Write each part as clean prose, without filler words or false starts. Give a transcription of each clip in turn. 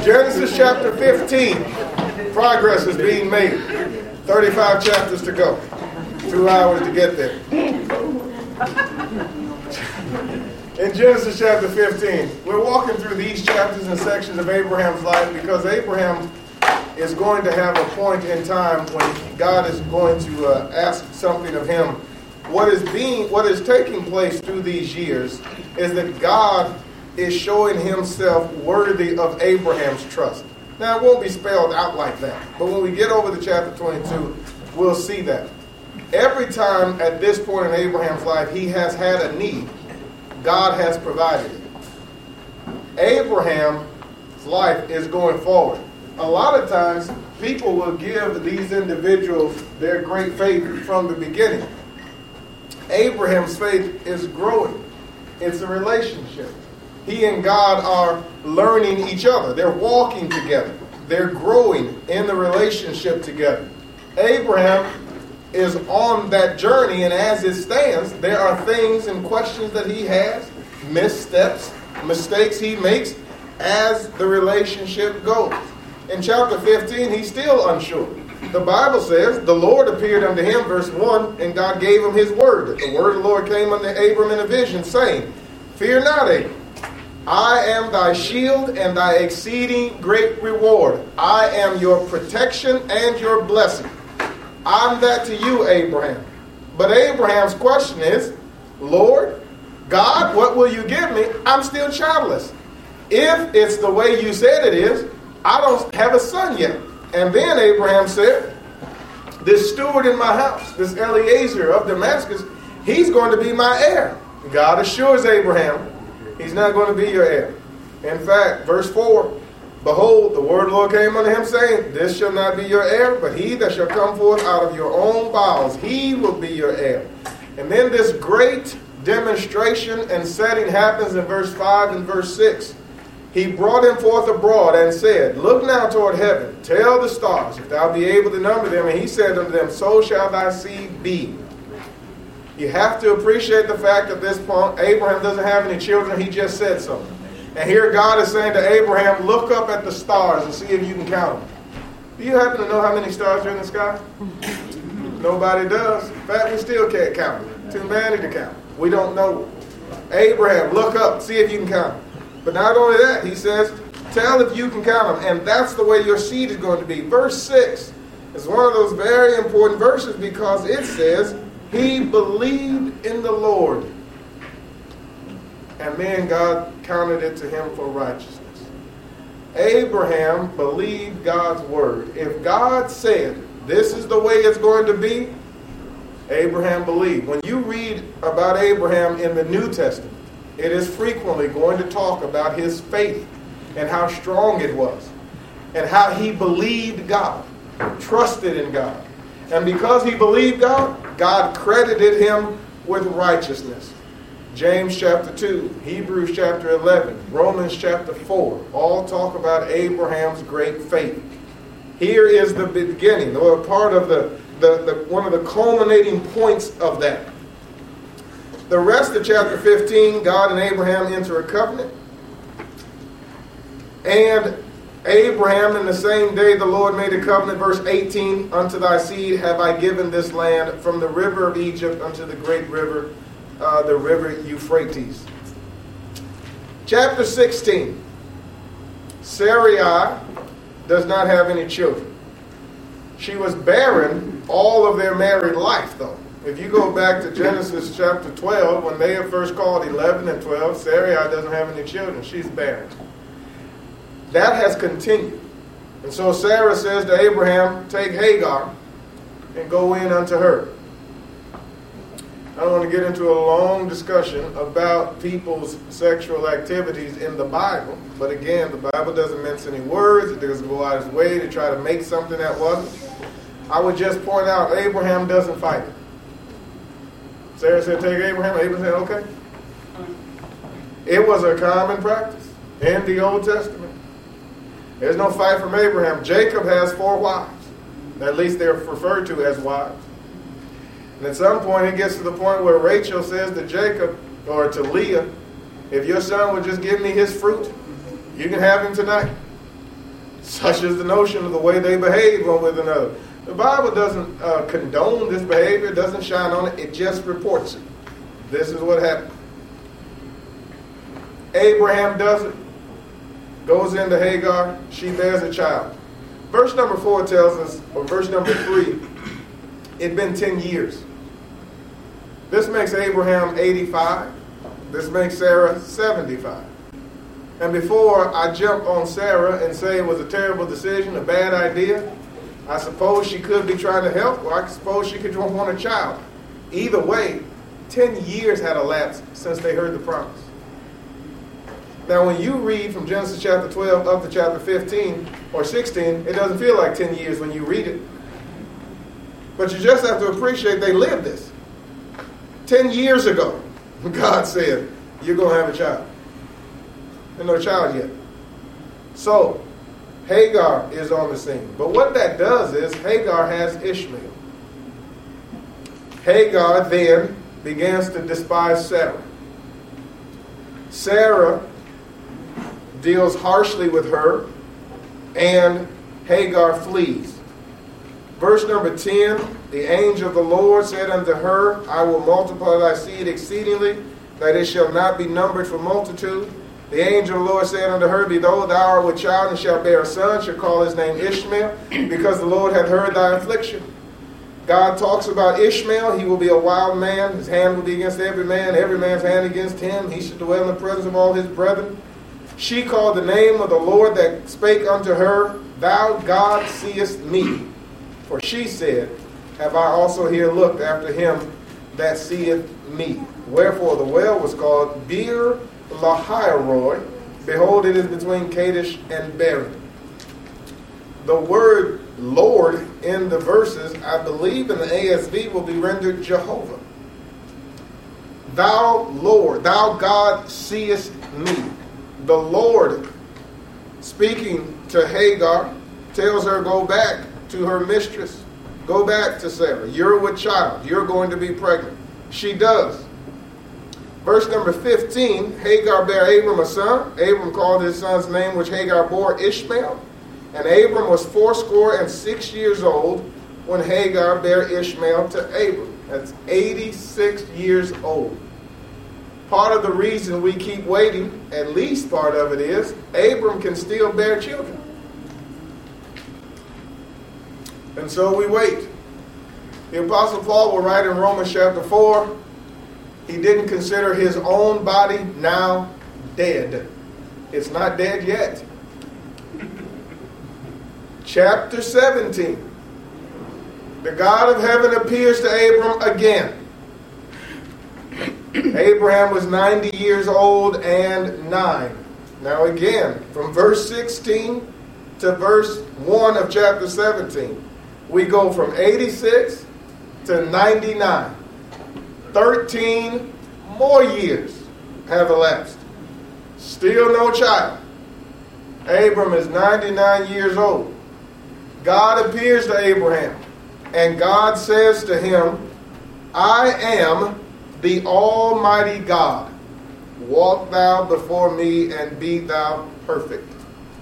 Genesis chapter 15. Progress is being made. 35 chapters to go. 2 hours to get there. In Genesis chapter 15, we're walking through these chapters and sections of Abraham's life because Abraham is going to have a point in time when God is going to ask something of him. What is taking place through these years is that God is showing himself worthy of Abraham's trust. Now, it won't be spelled out like that, but when we get over to chapter 22, we'll see that. Every time at this point in Abraham's life he has had a need, God has provided it. Abraham's life is going forward. A lot of times, people will give these individuals their great faith from the beginning. Abraham's faith is growing. It's a relationship. He and God are learning each other. They're walking together. They're growing in the relationship together. Abraham is on that journey, and as it stands, there are things and questions that he has, missteps, mistakes he makes as the relationship goes. In chapter 15, he's still unsure. The Bible says, the Lord appeared unto him, verse 1, and God gave him his word. The word of the Lord came unto Abram in a vision, saying, Fear not, Abram. I am thy shield and thy exceeding great reward. I am your protection and your blessing. I'm that to you, Abraham. But Abraham's question is, Lord, God, what will you give me? I'm still childless. If it's the way you said it is, I don't have a son yet. And then Abraham said, this steward in my house, this Eliezer of Damascus, he's going to be my heir. God assures Abraham, he's not going to be your heir. In fact, verse 4, Behold, the word of the Lord came unto him, saying, This shall not be your heir, but he that shall come forth out of your own bowels, he will be your heir. And then this great demonstration and setting happens in verse 5 and verse 6. He brought him forth abroad and said, Look now toward heaven, tell the stars, if thou be able to number them. And he said unto them, So shall thy seed be. You have to appreciate the fact at this point, Abraham doesn't have any children. He just said so. And here God is saying to Abraham, look up at the stars and see if you can count them. Do you happen to know how many stars are in the sky? Nobody does. In fact, we still can't count them. Too many to count. We don't know. Abraham, look up, see if you can count them. But not only that, he says, tell if you can count them. And that's the way your seed is going to be. Verse 6 is one of those very important verses because it says, he believed in the Lord. And then God counted it to him for righteousness. Abraham believed God's word. If God said, this is the way it's going to be, Abraham believed. When you read about Abraham in the New Testament, it is frequently going to talk about his faith and how strong it was and how he believed God, trusted in God. And because he believed God, God credited him with righteousness. James chapter 2, Hebrews chapter 11, Romans chapter 4, all talk about Abraham's great faith. Here is the beginning, or part of the one of the culminating points of that. The rest of chapter 15, God and Abraham enter a covenant. And Abraham, in the same day the Lord made a covenant, verse 18, unto thy seed have I given this land from the river of Egypt unto the great river, the river Euphrates. Chapter 16. Sarai does not have any children. She was barren all of their married life, though. If you go back to Genesis chapter 12, when they are first called 11 and 12, Sarai doesn't have any children. She's barren. That has continued. And so Sarah says to Abraham, take Hagar and go in unto her. I don't want to get into a long discussion about people's sexual activities in the Bible. But again, the Bible doesn't mince any words. It doesn't go out of its way to try to make something that wasn't. I would just point out, Abraham doesn't fight it. Sarah said, take Abraham. Abraham said, okay. It was a common practice in the Old Testament. There's no fight from Abraham. Jacob has 4 wives. At least they're referred to as wives. And at some point, it gets to the point where Rachel says to Jacob, or to Leah, if your son would just give me his fruit, you can have him tonight. such is the notion of the way they behave one with another. The Bible doesn't condone this behavior, it doesn't shine on it, it just reports it. This is what happened. Abraham does it, goes into Hagar, she bears a child. Verse number 4 tells us, or verse number 3, it'd been 10 years. This makes Abraham 85. This makes Sarah 75. And before I jump on Sarah and say it was a terrible decision, a bad idea, I suppose she could be trying to help, or I suppose she could want a child. Either way, 10 years had elapsed since they heard the promise. Now, when you read from Genesis chapter 12 up to chapter 15 or 16, it doesn't feel like 10 years when you read it. But you just have to appreciate they lived this. 10 years ago, God said, you're going to have a child. There's no child yet. So, Hagar is on the scene. But what that does is, Hagar has Ishmael. Hagar then begins to despise Sarah. Sarah deals harshly with her, and Hagar flees. Verse number 10, the angel of the Lord said unto her, I will multiply thy seed exceedingly, that it shall not be numbered for multitude. The angel of the Lord said unto her, Behold, thou art with child, and shalt bear a son, shall call his name Ishmael, because the Lord hath heard thy affliction. God talks about Ishmael. He will be a wild man. His hand will be against every man's hand against him. He should dwell in the presence of all his brethren. She called the name of the Lord that spake unto her, Thou God seest me. For she said, Have I also here looked after him that seeth me? Wherefore the well was called Beer Lahairoi. Behold, it is between Kadesh and Berin. The word Lord in the verses, I believe in the ASV, will be rendered Jehovah. Thou Lord, thou God seest me. The Lord, speaking to Hagar, tells her, go back to her mistress. Go back to Sarah. You're with child. You're going to be pregnant. She does. Verse number 15, Hagar bare Abram a son. Abram called his son's name, which Hagar bore, Ishmael. And Abram was 86 years old when Hagar bare Ishmael to Abram. That's 86 years old. Part of the reason we keep waiting, at least part of it is, Abram can still bear children. And so we wait. The Apostle Paul will write in Romans chapter 4, he didn't consider his own body now dead. It's not dead yet. Chapter 17. The God of heaven appears to Abram again. Abraham was 90 years old and 9. Now again, from verse 16 to verse 1 of chapter 17, we go from 86 to 99. 13 more years have elapsed. Still no child. Abram is 99 years old. God appears to Abraham, and God says to him, I am the Almighty God. Walk thou before me and be thou perfect.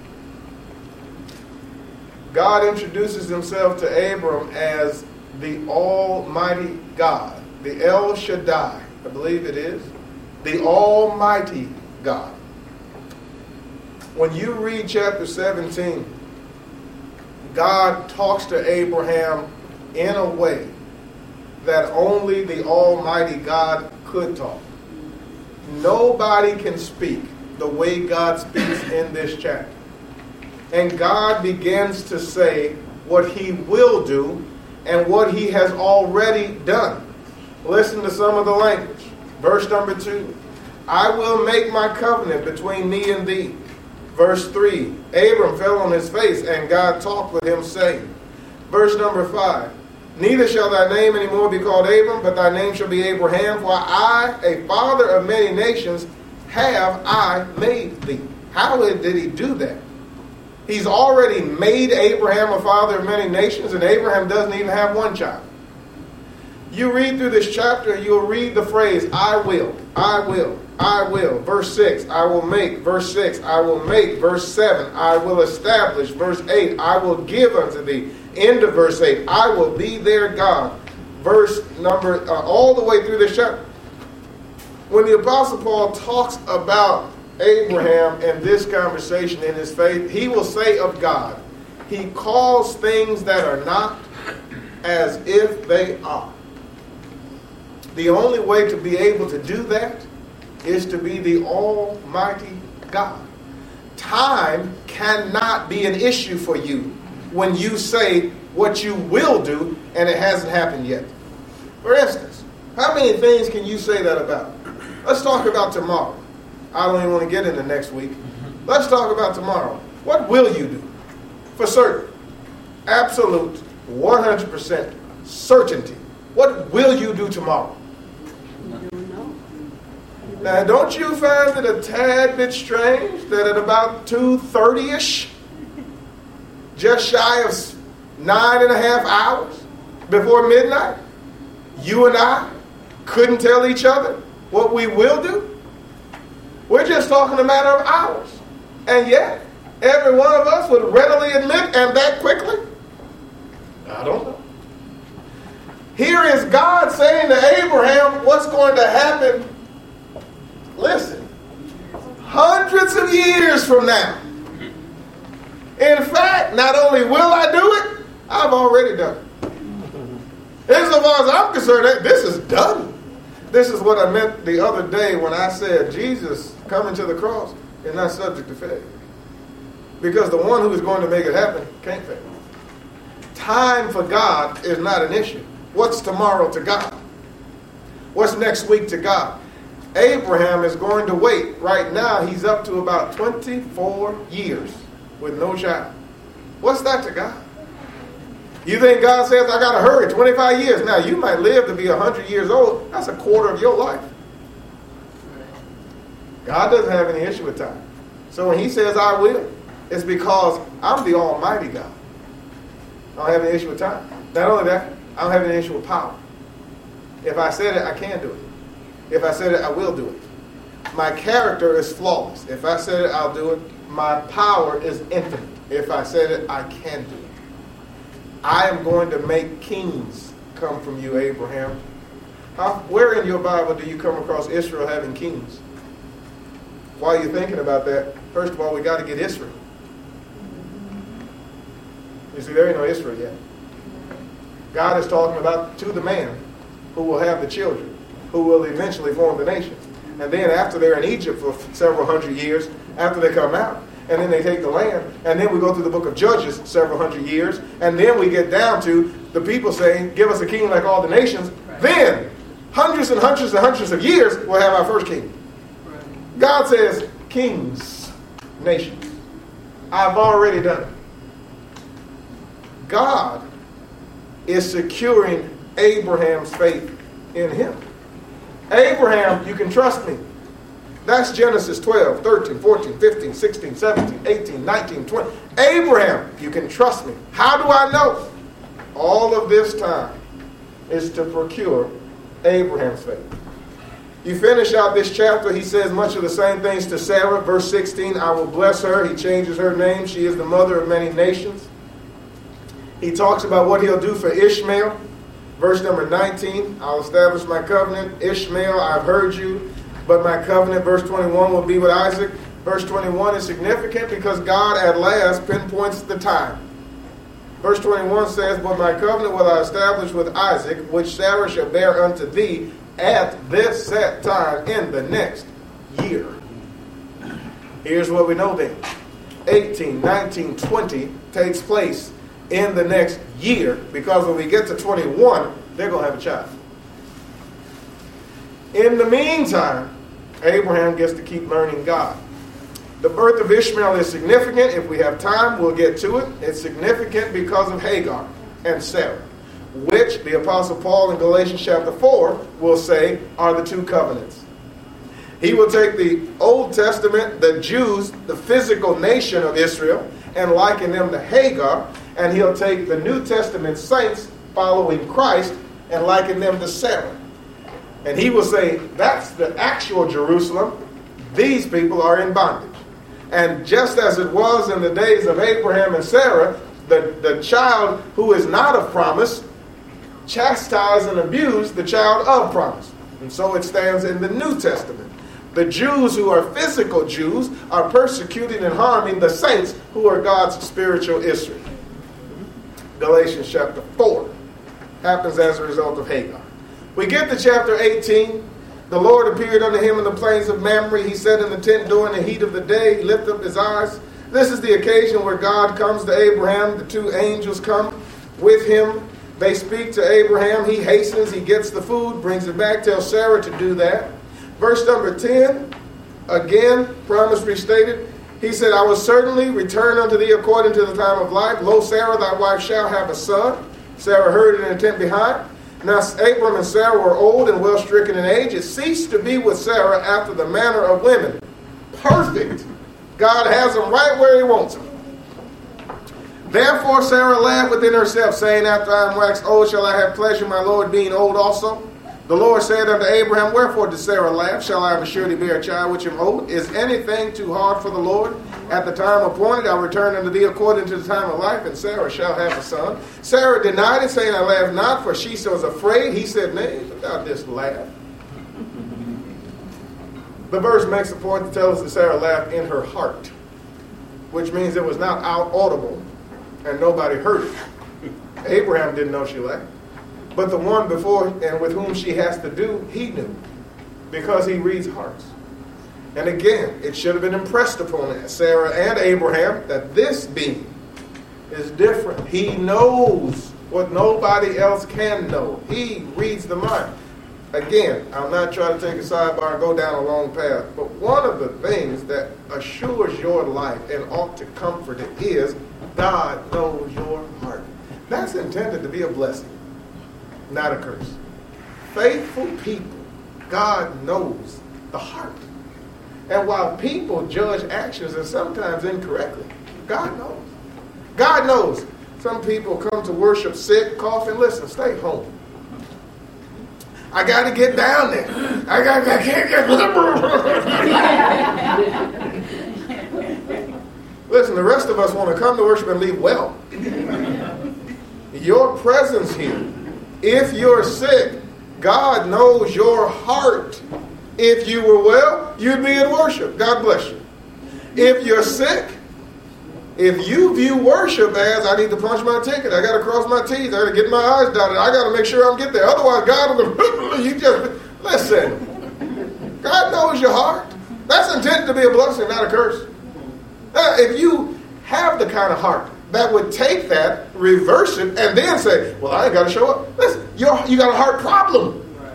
God introduces himself to Abram as the Almighty God, the El Shaddai, I believe it is, the Almighty God. When you read chapter 17, God talks to Abraham in a way that only the Almighty God could talk. Nobody can speak the way God speaks in this chapter. And God begins to say what he will do and what he has already done. Listen to some of the language. Verse number 2. I will make my covenant between me and thee. Verse 3. Abram fell on his face, and God talked with him, saying. Verse number 5. Neither shall thy name any more be called Abram, but thy name shall be Abraham, for I, a father of many nations, have I made thee. How did he do that? He's already made Abraham a father of many nations, and Abraham doesn't even have one child. You read through this chapter, you'll read the phrase, I will, I will, I will. Verse 6, I will make. Verse 6, I will make. Verse 7, I will establish. Verse 8, I will give unto thee. End of verse 8, I will be their God. Verse number, all the way through this chapter. When the Apostle Paul talks about Abraham and this conversation in his faith, he will say of God, he calls things that are not as if they are. The only way to be able to do that is to be the Almighty God. Time cannot be an issue for you when you say what you will do and it hasn't happened yet. For instance, how many things can you say that about? Let's talk about tomorrow. I don't even want to get into next week. Let's talk about tomorrow. What will you do? For certain. Absolute, 100% certainty. What will you do tomorrow? Now, don't you find it a tad bit strange that at about 2:30ish, just shy of 9.5 hours before midnight, you and I couldn't tell each other what we will do? We're just talking a matter of hours. And yet, every one of us would readily admit, and that quickly, I don't know. Here is God saying to Abraham what's going to happen. Listen, hundreds of years from now. In fact, not only will I do it, I've already done it. As far as I'm concerned, this is done. This is what I meant the other day when I said Jesus coming to the cross is not subject to failure. Because the one who is going to make it happen can't fail. Time for God is not an issue. What's tomorrow to God? What's next week to God? Abraham is going to wait. Right now, he's up to about 24 years with no child. What's that to God? You think God says, I got to hurry, 25 years. Now, you might live to be 100 years old. That's a quarter of your life. God doesn't have any issue with time. So when he says, I will, it's because I'm the Almighty God. I don't have any issue with time. Not only that, I don't have any issue with power. If I said it, I can do it. If I said it, I will do it. My character is flawless. If I said it, I'll do it. My power is infinite. If I said it, I can do it. I am going to make kings come from you, Abraham. Where in your Bible do you come across Israel having kings? While you're thinking about that, first of all, we got to get Israel. You see, there ain't no Israel yet. God is talking about to the man who will have the children, who will eventually form the nation. And then after they're in Egypt for several hundred years, after they come out, and then they take the land, and then we go through the book of Judges several hundred years, and then we get down to the people saying, give us a king like all the nations. Right. Then, hundreds and hundreds and hundreds of years, we'll have our first king. Right. God says, kings, nations. I've already done it. God is securing Abraham's faith in him. Abraham, you can trust me. That's Genesis 12, 13, 14, 15, 16, 17, 18, 19, 20. Abraham, you can trust me. How do I know? All of this time is to procure Abraham's faith. You finish out this chapter, he says much of the same things to Sarah. Verse 16, I will bless her. He changes her name. She is the mother of many nations. He talks about what he'll do for Ishmael. Verse number 19, I'll establish my covenant. Ishmael, I've heard you. But my covenant, verse 21, will be with Isaac. Verse 21 is significant because God at last pinpoints the time. Verse 21 says, but my covenant will I establish with Isaac, which Sarah shall bear unto thee at this set time in the next year. Here's what we know then. 18, 19, 20 takes place in the next year, because when we get to 21, they're going to have a child. In the meantime, Abraham gets to keep learning God. The birth of Ishmael is significant. If we have time, we'll get to it. It's significant because of Hagar and Sarah, which the Apostle Paul in Galatians chapter 4 will say are the two covenants. He will take the Old Testament, the Jews, the physical nation of Israel, and liken them to Hagar, and he'll take the New Testament saints following Christ and liken them to Sarah. And he will say, that's the actual Jerusalem. These people are in bondage. And just as it was in the days of Abraham and Sarah, the child who is not of promise chastise and abuse the child of promise. And so it stands in the New Testament. The Jews who are physical Jews are persecuting and harming the saints who are God's spiritual Israel. Galatians chapter 4 happens as a result of Hagar. We get to chapter 18. The Lord appeared unto him in the plains of Mamre. He sat in the tent during the heat of the day. He lifted up his eyes. This is the occasion where God comes to Abraham. The two angels come with him. They speak to Abraham. He hastens. He gets the food, brings it back, tells Sarah to do that. Verse number 10, again, promise restated. He said, I will certainly return unto thee according to the time of life. Lo, Sarah, thy wife, shall have a son. Sarah heard it in the tent behind. Now Abram and Sarah were old and well stricken in age. It ceased to be with Sarah after the manner of women. Perfect. God has them right where he wants them. Therefore Sarah laughed within herself, saying, after I am waxed old, shall I have pleasure, my Lord, being old also? The Lord said unto Abraham, wherefore did Sarah laugh? Shall I of a surety bear a child which am old? Is anything too hard for the Lord? At the time appointed, I'll return unto thee according to the time of life, and Sarah shall have a son. Sarah denied it, saying, I laugh not, for she was afraid. He said, nay, thou didst laugh. The verse makes a point to tell us that Sarah laughed in her heart, which means it was not audible, and nobody heard it. Abraham didn't know she laughed. But the one before and with whom she has to do, he knew, because he reads hearts. And again, it should have been impressed upon Sarah and Abraham that this being is different. He knows what nobody else can know. He reads the mind. Again, I'm not trying to take a sidebar and go down a long path, but one of the things that assures your life and ought to comfort it is God knows your heart. That's intended to be a blessing, not a curse. Faithful people, God knows the heart. And while people judge actions, and sometimes incorrectly, God knows. God knows. Some people come to worship sick, coughing. Listen, stay home. I got to get down there. I can't get. Listen, the rest of us want to come to worship and leave well. Your presence here, if you're sick, God knows your heart. If you were well, you'd be in worship. God bless you. If you're sick, if you view worship as, I need to punch my ticket, I got to cross my T's, I got to get my I's dotted, I got to make sure I get there. Otherwise, God will, you just, listen. God knows your heart. That's intended to be a blessing, not a curse. If you have the kind of heart that would take that, reverse it, and then say, well, I ain't got to show up. Listen, you got a heart problem.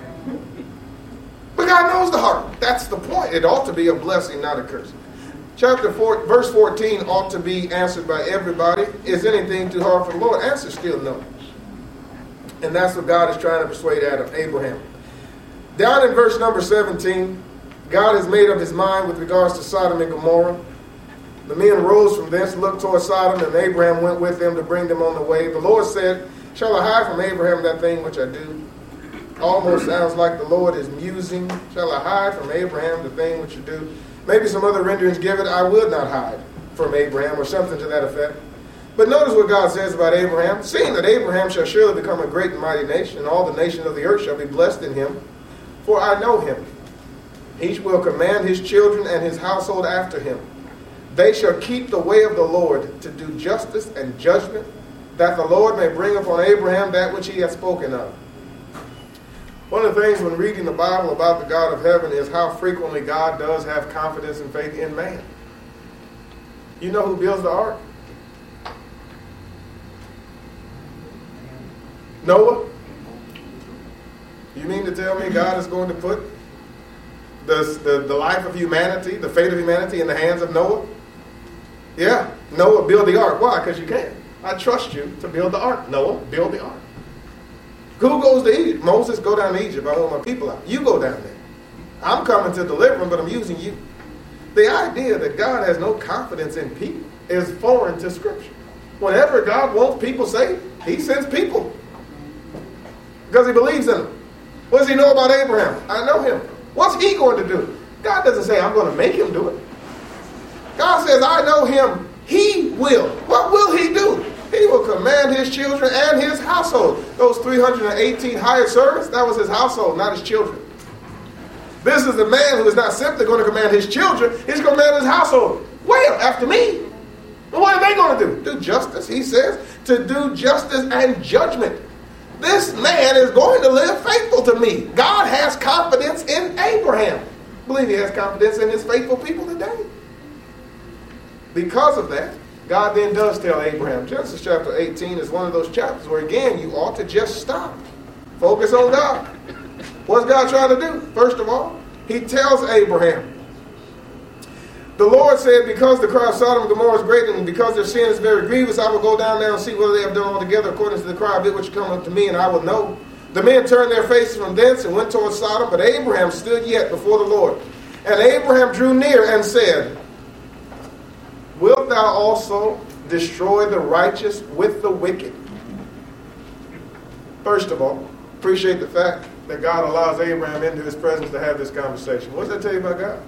But God knows the heart. That's the point. It ought to be a blessing, not a curse. Chapter 4, verse 14 ought to be answered by everybody. Is anything too hard for the Lord? Answer still no. And that's what God is trying to persuade Abraham. Down in verse number 17, God has made up his mind with regards to Sodom and Gomorrah. The men rose from thence, looked toward Sodom, and Abraham went with them to bring them on the way. The Lord said, shall I hide from Abraham that thing which I do? Almost sounds like the Lord is musing. Shall I hide from Abraham the thing which you do? Maybe some other renderings give it, I would not hide from Abraham, or something to that effect. But notice what God says about Abraham. Seeing that Abraham shall surely become a great and mighty nation, and all the nations of the earth shall be blessed in him. For I know him. He will command his children and his household after him. They shall keep the way of the Lord to do justice and judgment, that the Lord may bring upon Abraham that which he hath spoken of. One of the things when reading the Bible about the God of heaven is how frequently God does have confidence and faith in man. You know who builds the ark? Noah? You mean to tell me God is going to put the life of humanity, the fate of humanity in the hands of Noah? Yeah, Noah, build the ark. Why? Because you can. I trust you to build the ark. Noah, build the ark. Who goes to Egypt? Moses, go down to Egypt. I want my people out. You go down there. I'm coming to deliver them, but I'm using you. The idea that God has no confidence in people is foreign to Scripture. Whenever God wants people saved, he sends people. because he believes in him. What does he know about Abraham? I know him. What's he going to do? God doesn't say, I'm going to make him do it. God says, I know him. He will. What will he do? He will command his children and his household. Those 318 hired servants, that was his household, not his children. This is the man who is not simply going to command his children, he's going to command his household. Well, after me. But what are they going to do? Do justice, he says, to do justice and judgment. This man is going to live faithful to me. God has confidence in Abraham. I believe he has confidence in his faithful people today. Because of that, God then does tell Abraham. Genesis chapter 18 is one of those chapters where, again, you ought to just stop. Focus on God. What's God trying to do? First of all, he tells Abraham, the Lord said, because the cry of Sodom and Gomorrah is great, and because their sin is very grievous, I will go down there and see whether they have done altogether according to the cry of it which come up to me, and I will know. The men turned their faces from thence and went towards Sodom, but Abraham stood yet before the Lord. And Abraham drew near and said, wilt thou also destroy the righteous with the wicked? First of all, appreciate the fact that God allows Abraham into his presence to have this conversation. What does that tell you about God?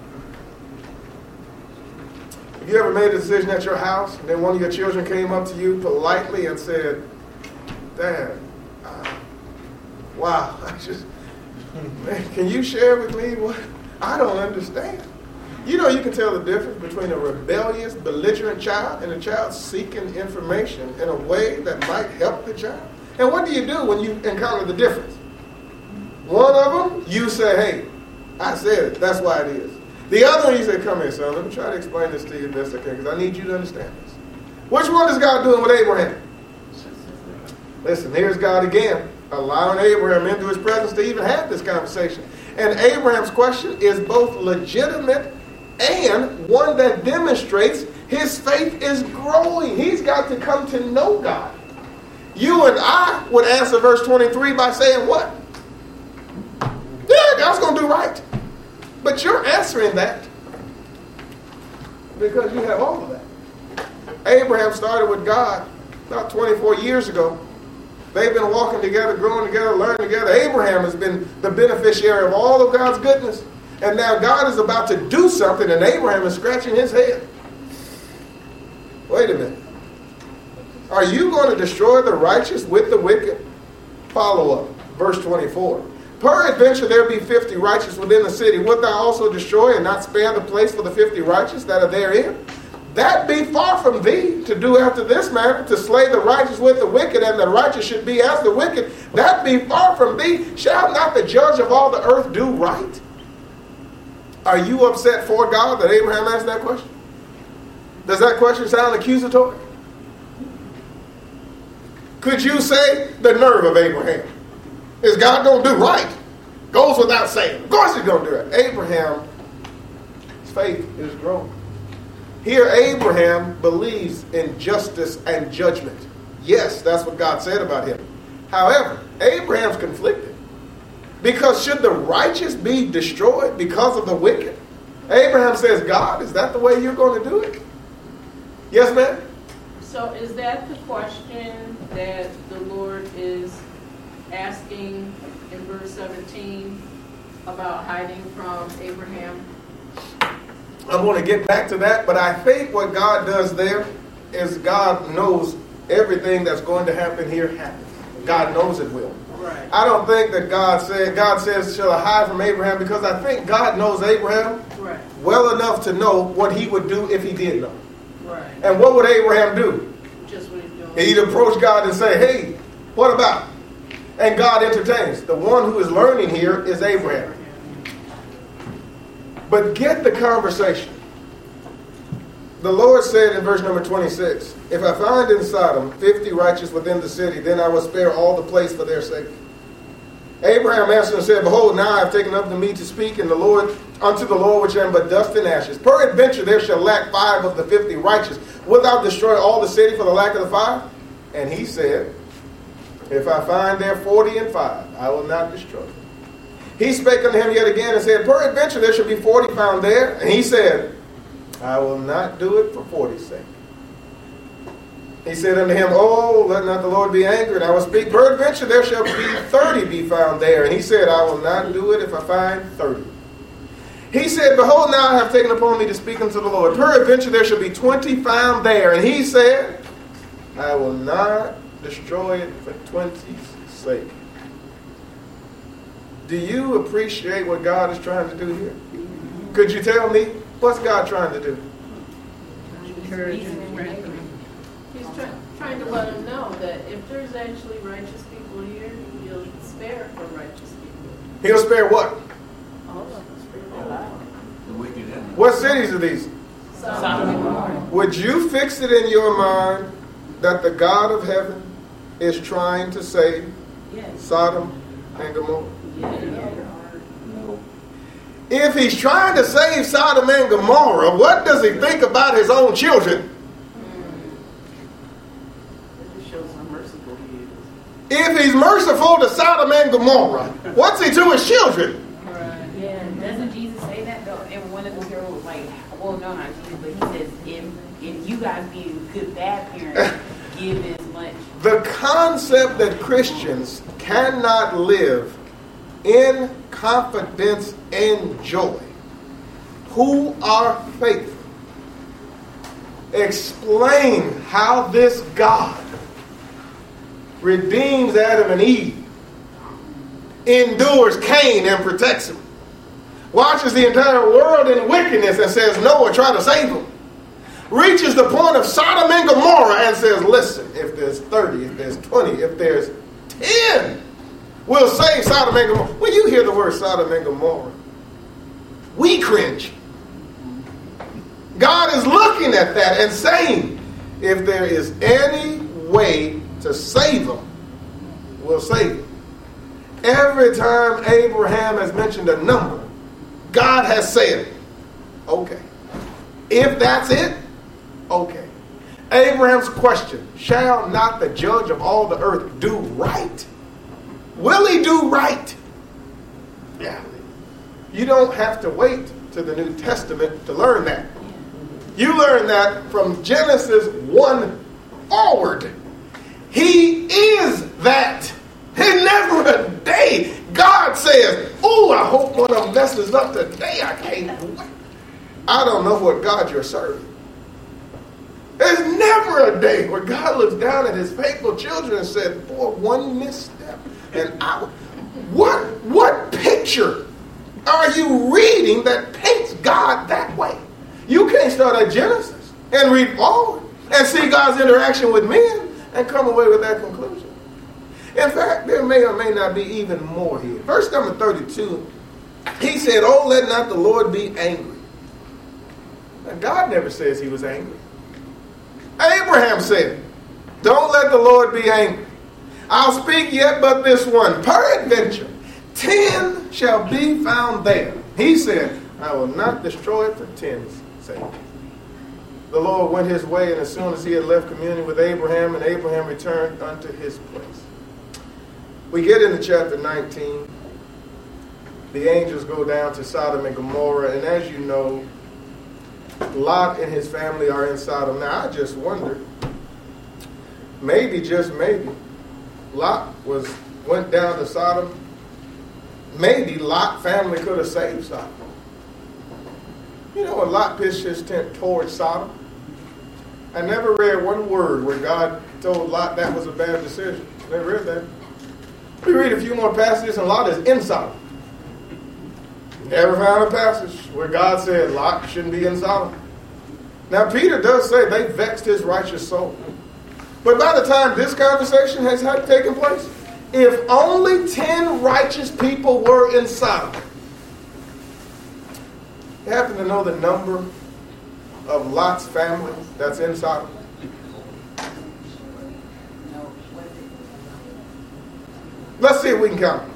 Have you ever made a decision at your house, and then one of your children came up to you politely and said, Dad, wow, man, can you share with me what I don't understand? You know, you can tell the difference between a rebellious, belligerent child and a child seeking information in a way that might help the child. And what do you do when you encounter the difference? One of them, you say, hey, I said it. That's why it is. The other one, you say, come here, son. Let me try to explain this to you best I can, because I need you to understand this. Which one is God doing with Abraham? Listen, here's God again, allowing Abraham into his presence to even have this conversation. And Abraham's question is both legitimate and one that demonstrates his faith is growing. He's got to come to know God. You and I would answer verse 23 by saying what? Yeah, God's going to do right. But you're answering that because you have all of that. Abraham started with God about 24 years ago. They've been walking together, growing together, learning together. Abraham has been the beneficiary of all of God's goodness. And now God is about to do something, and Abraham is scratching his head. Wait a minute. Are you going to destroy the righteous with the wicked? Follow up. Verse 24. Peradventure there be 50 righteous within the city. Wilt thou also destroy and not spare the place for the 50 righteous that are therein? That be far from thee to do after this manner, to slay the righteous with the wicked, and the righteous should be as the wicked. That be far from thee. Shall not the judge of all the earth do right? Are you upset for God that Abraham asked that question? Does that question sound accusatory? Could you say the nerve of Abraham? Is God going to do right? Goes without saying. Of course he's going to do it. Abraham's faith is growing. Here Abraham believes in justice and judgment. Yes, that's what God said about him. However, Abraham's conflicted. Because should the righteous be destroyed because of the wicked? Abraham says, God, is that the way you're going to do it? Yes, ma'am? So is that the question that the Lord is asking in verse 17 about hiding from Abraham? I'm going to get back to that, but I think what God does there is God knows everything that's going to happen here happens. God knows it will. Right. I don't think that God says, shall I hide from Abraham? Because I think God knows Abraham right. well enough to know what he would do if he did know. Right. And what would Abraham do? Just what he's doing. He'd approach God and say, hey, what about? And God entertains. The one who is learning here is Abraham. But get the conversation. The Lord said in verse number 26, if I find in Sodom 50 righteous within the city, then I will spare all the place for their sake. Abraham answered and said, behold, now I have taken up to me to speak unto the Lord, which am but dust and ashes. Peradventure there shall lack 5 of the 50 righteous. Wilt thou destroy all the city for the lack of the 5? And he said, if I find there 40 and 5, I will not destroy them. He spake unto him yet again and said, peradventure there shall be 40 found there. And he said, I will not do it for 40's sake. He said unto him, Oh, let not the Lord be angry, and I will speak. Peradventure there shall be 30 be found there. And he said, I will not do it if I find 30. He said, Behold, now I have taken upon me to speak unto the Lord. Peradventure there shall be 20 found there. And he said, I will not destroy it for 20's sake. Do you appreciate what God is trying to do here? Could you tell me, what's God trying to do? Encourage and strengthen. He's trying to let them know that if there's actually righteous people here, he'll spare for righteous people. He'll spare what? All of us. The wicked and What cities are these? Sodom and Gomorrah. Would you fix it in your mind that the God of heaven is trying to save Sodom and Gomorrah? no. If he's trying to save Sodom and Gomorrah, what does he think about his own children? It just shows how merciful he is. If he's merciful to Sodom and Gomorrah, what's he to his children? Right. Yeah, doesn't Jesus say that though? And one of the heroes, like, well, no, not Jesus, but he says, if you guys being good bad parents, give as much. The concept that Christians cannot live in confidence and joy, who are faithful, explain how this God redeems Adam and Eve, endures Cain and protects him, watches the entire world in wickedness and says, Noah, try to save them, reaches the point of Sodom and Gomorrah and says, listen, if there's 30, if there's 20, if there's 10, we'll save Sodom and Gomorrah. When you hear the word Sodom and Gomorrah, we cringe. God is looking at that and saying, if there is any way to save them, we'll save them. Every time Abraham has mentioned a number, God has said, okay. If that's it, okay. Abraham's question, shall not the judge of all the earth do right? Will he do right? Yeah. You don't have to wait to the New Testament to learn that. You learn that from Genesis 1 onward. He is that. And never a day God says, oh, I hope one of them messes up today. I can't wait. I don't know what God you're serving. There's never a day where God looks down at his faithful children and said, boy, one misstep. And what picture are you reading that paints God that way? You can't start at Genesis and read forward and see God's interaction with men and come away with that conclusion. In fact, there may or may not be even more here. Verse number 32, he said, oh, let not the Lord be angry. Now, God never says he was angry. Abraham said, don't let the Lord be angry. I'll speak yet but this one. Peradventure, 10 shall be found there. He said, I will not destroy it for 10's sake. The Lord went his way, and as soon as he had left communion with Abraham, and Abraham returned unto his place. We get into chapter 19. The angels go down to Sodom and Gomorrah, and as you know, Lot and his family are in Sodom. Now, I just wonder, maybe, just maybe, Lot went down to Sodom. Maybe Lot family could have saved Sodom. You know, when Lot pitched his tent towards Sodom, I never read one word where God told Lot that was a bad decision. Never read that. We read a few more passages and Lot is in Sodom. Never found a passage where God said Lot shouldn't be in Sodom. Now, Peter does say they vexed his righteous soul. But by the time this conversation has taken place, if only 10 righteous people were in Sodom, you happen to know the number of Lot's family that's in Sodom? Let's see if we can count.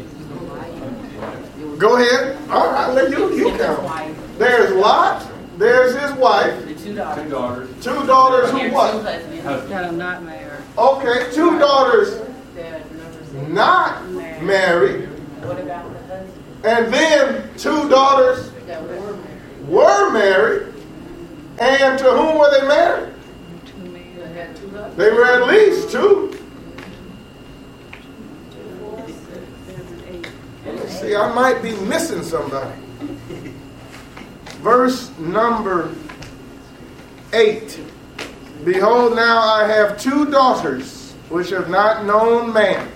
Go ahead. All right, let you count. There's Lot. There's his wife. The two daughters. Two daughters who what? That are not married. Okay, two daughters not married. What about the husband? And then two daughters That were married. And to whom were they married? had 2 husbands. They were at least 2. See, I might be missing somebody. Verse number 8. Behold, now I have 2 daughters which have not known man.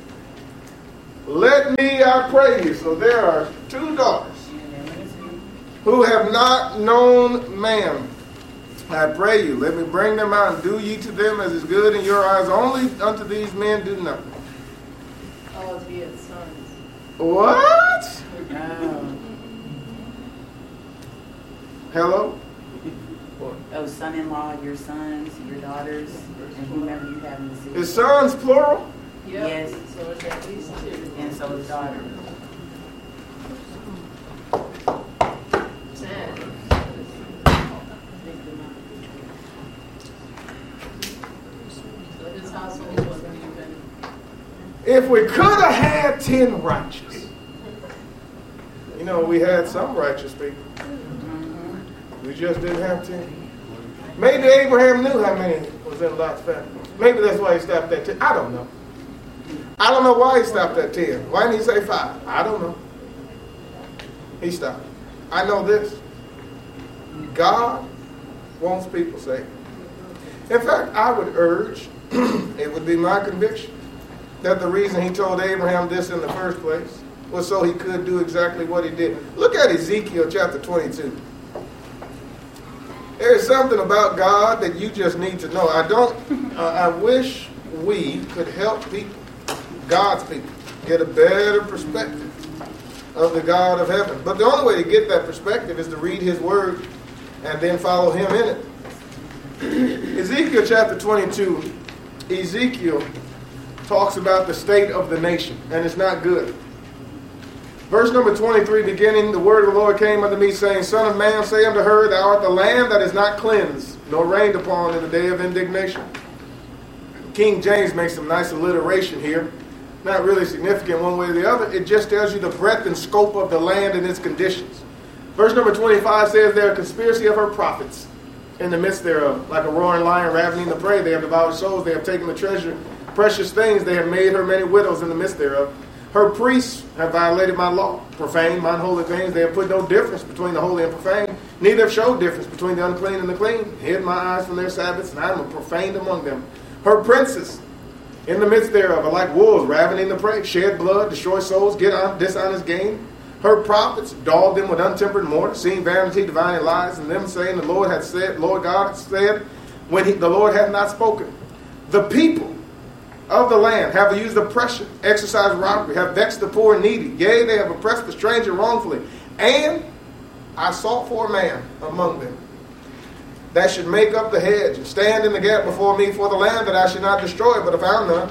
Let me, I pray you. So there are 2 daughters who have not known man. I pray you, let me bring them out, and do ye to them as is good in your eyes. Only unto these men do nothing. Oh, he had sons. What? Hello? Oh, son-in-law, your sons, your daughters, and whomever you have in the city. Is sons plural? Yep. Yes. So it's at least 2. And so is daughter. 10. So his household wasn't even. If we could have had 10 righteous. You know, we had some righteous people. We just didn't have 10. Maybe Abraham knew how many was in Lot's family. Maybe that's why he stopped at 10. I don't know. I don't know why he stopped at 10. Why didn't he say 5? I don't know. He stopped. I know this. God wants people saved. In fact, I would urge, it would be my conviction, that the reason he told Abraham this in the first place was so he could do exactly what he did. Look at Ezekiel chapter 22. There is something about God that you just need to know. I wish we could help people, God's people, get a better perspective of the God of heaven. But the only way to get that perspective is to read his word and then follow him in it. Ezekiel chapter 22, Ezekiel talks about the state of the nation, and it's not good. Verse number 23, beginning, the word of the Lord came unto me, saying, Son of man, say unto her, Thou art the land that is not cleansed, nor rained upon in the day of indignation. King James makes some nice alliteration here. Not really significant one way or the other. It just tells you the breadth and scope of the land and its conditions. Verse number 25 says, There are a conspiracy of her prophets in the midst thereof. Like a roaring lion ravening the prey, they have devoured souls, they have taken the treasure, precious things, they have made her many widows in the midst thereof. Her priests have violated my law, profaned mine holy things. They have put no difference between the holy and profane, neither have showed difference between the unclean and the clean, hid my eyes from their Sabbaths, and I am profaned among them. Her princes in the midst thereof are like wolves, ravening the prey, shed blood, destroy souls, get on dishonest gain. Her prophets daub them with untempered mortar, seeing vanity, divining lies, and them saying, The Lord hath said, Lord God hath said, when the Lord hath not spoken. The people of the land have used oppression, exercised robbery, have vexed the poor and needy. Yea, they have oppressed the stranger wrongfully. And I sought for a man among them that should make up the hedge and stand in the gap before me for the land, that I should not destroy it, but I found none.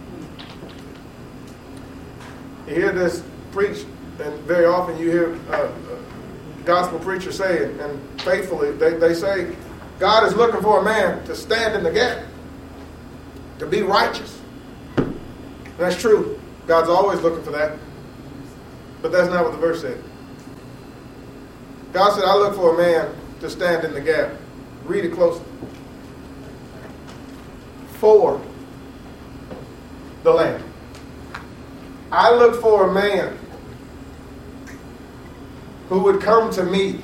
You hear this preached, and very often you hear gospel preachers say it, and faithfully they say, God is looking for a man to stand in the gap, to be righteous. That's true. God's always looking for that. But that's not what the verse said. God said, I look for a man to stand in the gap. Read it closely. For the land. I look for a man who would come to me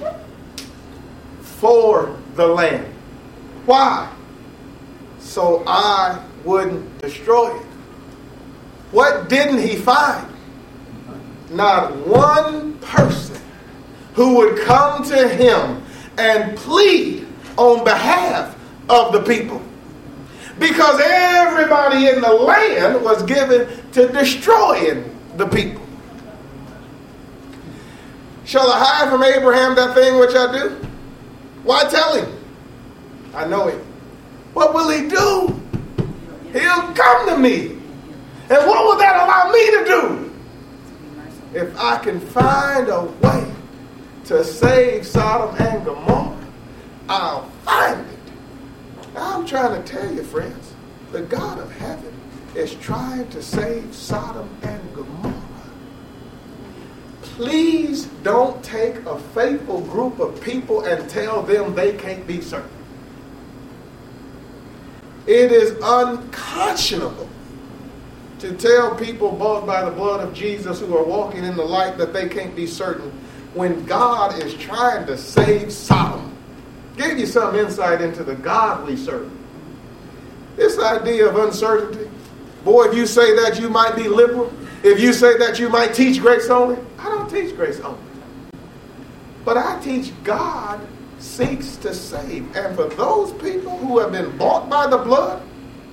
for the land. Why? So I wouldn't destroy it. What didn't he find? Not one person who would come to him and plead on behalf of the people. Because everybody in the land was given to destroying the people. Shall I hide from Abraham that thing which I do? Why tell him? I know him. What will he do? He'll come to me. And what will that allow me to do? If I can find a way to save Sodom and Gomorrah, I'll find it. I'm trying to tell you, friends, the God of heaven is trying to save Sodom and Gomorrah. Please don't take a faithful group of people and tell them they can't be certain. It is unconscionable to tell people bought by the blood of Jesus who are walking in the light that they can't be certain when God is trying to save Sodom. Gave you some insight into the God we serve. This idea of uncertainty. Boy, if you say that, you might be liberal. If you say that, you might teach grace only. I don't teach grace only. But I teach God seeks to save. And for those people who have been bought by the blood,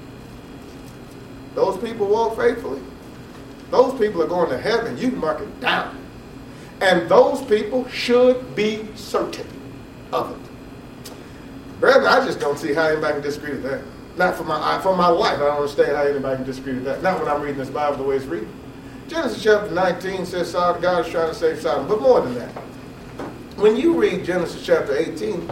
those people walk faithfully, those people are going to heaven. You can mark it down. And those people should be certain of it. Brethren, I just don't see how anybody can disagree with that. Not for my life. I don't understand how anybody can disagree with that. Not when I'm reading this Bible the way it's written. Genesis chapter 19 says God is trying to save Sodom. But more than that, when you read Genesis chapter 18,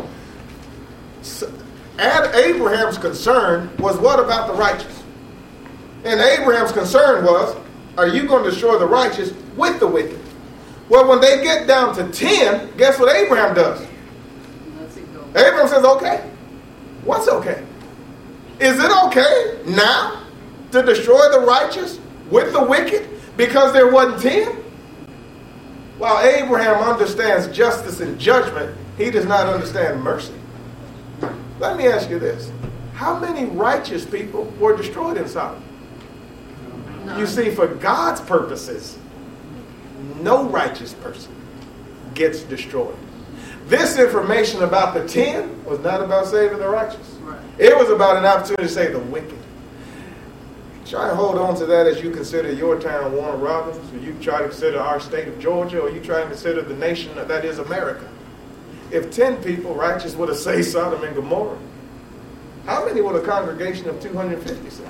Abraham's concern was, what about the righteous? And Abraham's concern was, are you going to destroy the righteous with the wicked? Well, when they get down to 10, guess what Abraham does? Abraham says, okay. What's okay? Is it okay now to destroy the righteous with the wicked because there wasn't 10? While Abraham understands justice and judgment, he does not understand mercy. Let me ask you this. How many righteous people were destroyed in Sodom? No. You see, for God's purposes, no righteous person gets destroyed. This information about the 10 was not about saving the righteous. Right. It was about an opportunity to save the wicked. Try and hold on to that as you consider your town, Warner Robins, or you try to consider our state of Georgia, or you try and consider the nation that is America. If 10 people righteous would have saved Sodom and Gomorrah, how many would a congregation of 250 say?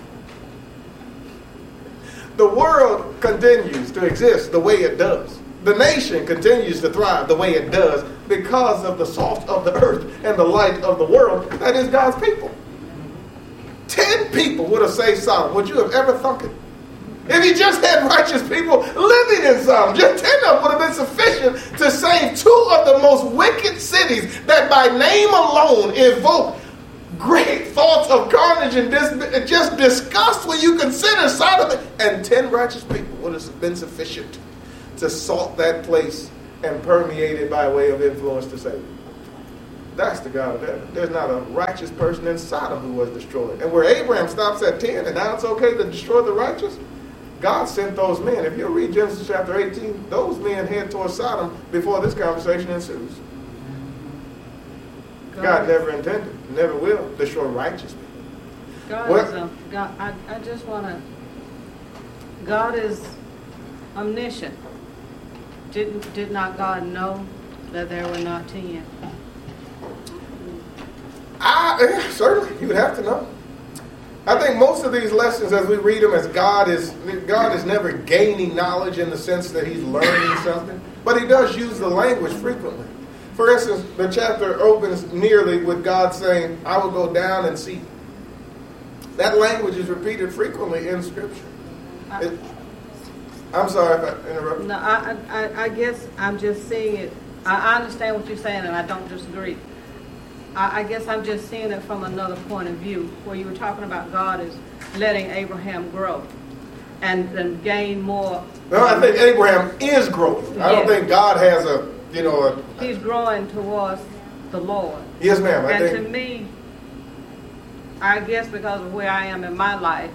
The world continues to exist the way it does. The nation continues to thrive the way it does because of the salt of the earth and the light of the world that is God's people. 10 people would have saved Sodom. Would you have ever thunk it? If you just had righteous people living in Sodom, just 10 of them would have been sufficient to save 2 of the most wicked cities that by name alone evoke great thoughts of carnage and just disgust when you consider Sodom. And 10 righteous people would have been sufficient to salt that place and permeate it by way of influence to save it. That's the God of heaven. There's not a righteous person in Sodom who was destroyed. And where Abraham stops at 10 and now it's okay to destroy the righteous, God sent those men. If you read Genesis chapter 18, those men head towards Sodom before this conversation ensues. God never intended, never will destroy righteous people. I just want to, God is omniscient. Did not God know that there were not 10? Certainly, you would have to know. I think most of these lessons, as we read them, as God is never gaining knowledge in the sense that he's learning something, but he does use the language frequently. For instance, the chapter opens nearly with God saying, I will go down and see. That language is repeated frequently in Scripture. I'm sorry if I interrupted. No, I guess I'm just seeing it. I understand what you're saying, and I don't disagree. I guess I'm just seeing it from another point of view, where you were talking about God is letting Abraham grow and gain more. Well, I think Abraham is growing. I don't think God has he's growing towards the Lord. Yes, ma'am. To me, I guess because of where I am in my life,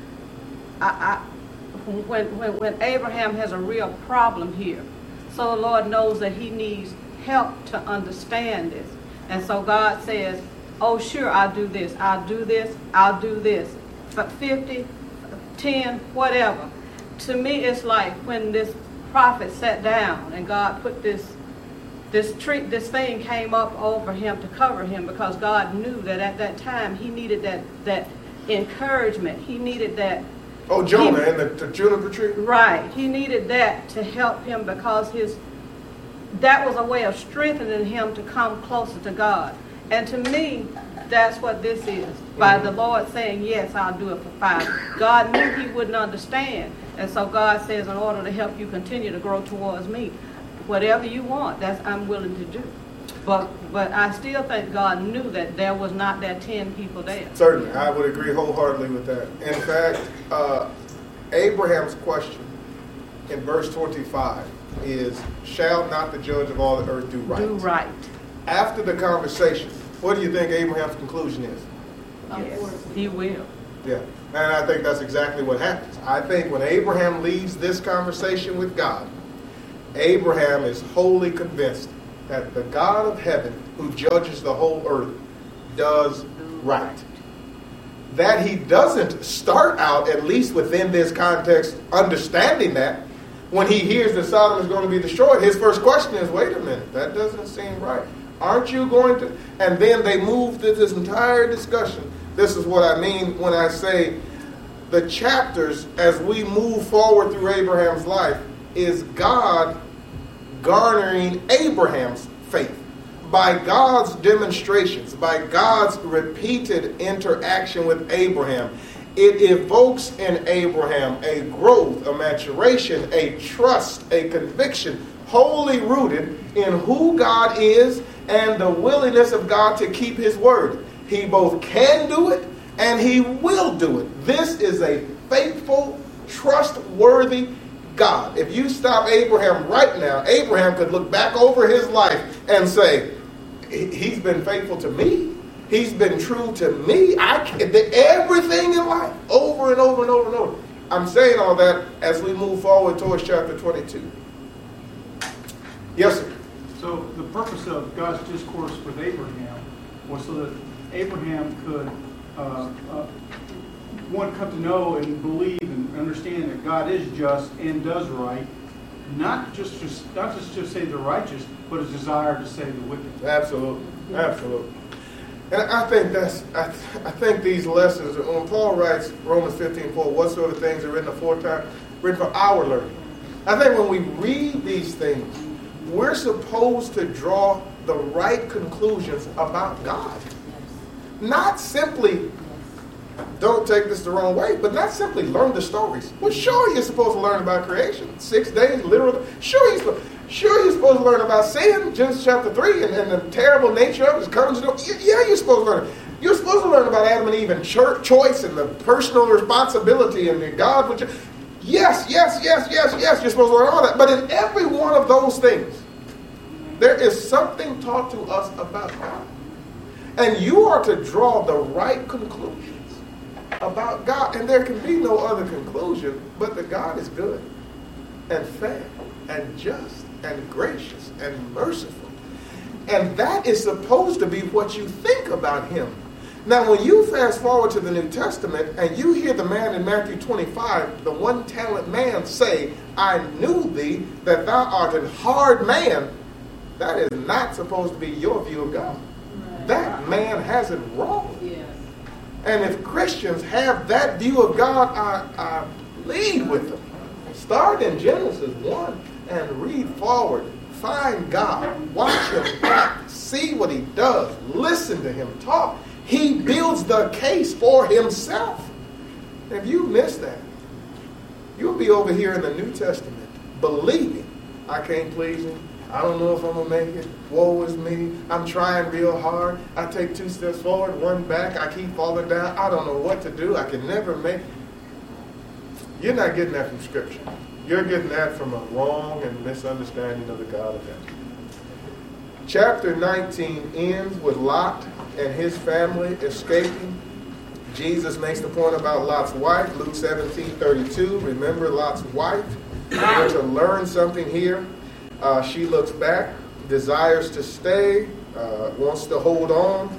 when Abraham has a real problem here, so the Lord knows that he needs help to understand this. And so God says, oh, sure, I'll do this, I'll do this, I'll do this. 50, 10, whatever. To me, it's like when this prophet sat down and God put this thing came up over him to cover him, because God knew that at that time he needed that encouragement. He needed that. Oh, Jonah and the juniper tree? Right. He needed that to help him, because that was a way of strengthening him to come closer to God. And to me, that's what this is. By the Lord saying, yes, I'll do it for 5. God knew he wouldn't understand. And so God says, in order to help you continue to grow towards me, whatever you want, I'm willing to do. But I still think God knew that there was not that 10 people there. Certainly, I would agree wholeheartedly with that. In fact, Abraham's question in verse 25 is, shall not the judge of all the earth do right? Do right. After the conversation, what do you think Abraham's conclusion is? Yes, he will. Yeah, and I think that's exactly what happens. I think when Abraham leaves this conversation with God, Abraham is wholly convinced that the God of heaven, who judges the whole earth, does right. That he doesn't start out, at least within this context, understanding that. When he hears that Sodom is going to be destroyed, his first question is, wait a minute, that doesn't seem right. Aren't you going to? And then they move to this entire discussion. This is what I mean when I say the chapters, as we move forward through Abraham's life, is God garnering Abraham's faith by God's demonstrations, by God's repeated interaction with Abraham. It evokes in Abraham a growth, a maturation, a trust, a conviction, wholly rooted in who God is and the willingness of God to keep his word. He both can do it and he will do it. This is a faithful, trustworthy God. If you stop Abraham right now, Abraham could look back over his life and say, he's been faithful to me. He's been true to me. Everything in life, over and over and over and over. I'm saying all that as we move forward towards chapter 22. Yes, sir. So the purpose of God's discourse with Abraham was so that Abraham could, one, come to know and believe and understand that God is just and does right, not just to save the righteous, but a desire to save the wicked. Absolutely, absolutely. And I think these lessons, when Paul writes Romans 15:4, whatsoever things are written aforetime, written for our learning. I think when we read these things, we're supposed to draw the right conclusions about God. Not simply, don't take this the wrong way, but not simply learn the stories. Well, sure you're supposed to learn about creation. 6 days, literal. Sure you're supposed to learn about sin, Genesis chapter 3, and the terrible nature of it comes to know. Yeah, you're supposed to learn. You're supposed to learn about Adam and Eve and choice and the personal responsibility and the God. Yes, you're supposed to learn all that. But in every one of those things, there is something taught to us about God. And you are to draw the right conclusions about God. And there can be no other conclusion but that God is good and fair and just and gracious and merciful. And that is supposed to be what you think about him. Now, when you fast forward to the New Testament and you hear the man in Matthew 25, the one-talent man, say, I knew thee that thou art an hard man, that is not supposed to be your view of God. Right. That man has it wrong. Yes. And if Christians have that view of God, I lead with them. Start in Genesis 1 and read forward. Find God. Watch him act. See what he does. Listen to him talk. He builds the case for himself. If you miss that, you'll be over here in the New Testament believing I can't please him. I don't know if I'm going to make it. Woe is me. I'm trying real hard. I take 2 steps forward, 1 back. I keep falling down. I don't know what to do. I can never make it. You're not getting that from Scripture. You're getting that from a wrong and misunderstanding of the God of heaven. Chapter 19 ends with Lot and his family escaping. Jesus makes the point about Lot's wife, Luke 17:32. Remember Lot's wife. We're to learn something here. She looks back, desires to stay, wants to hold on,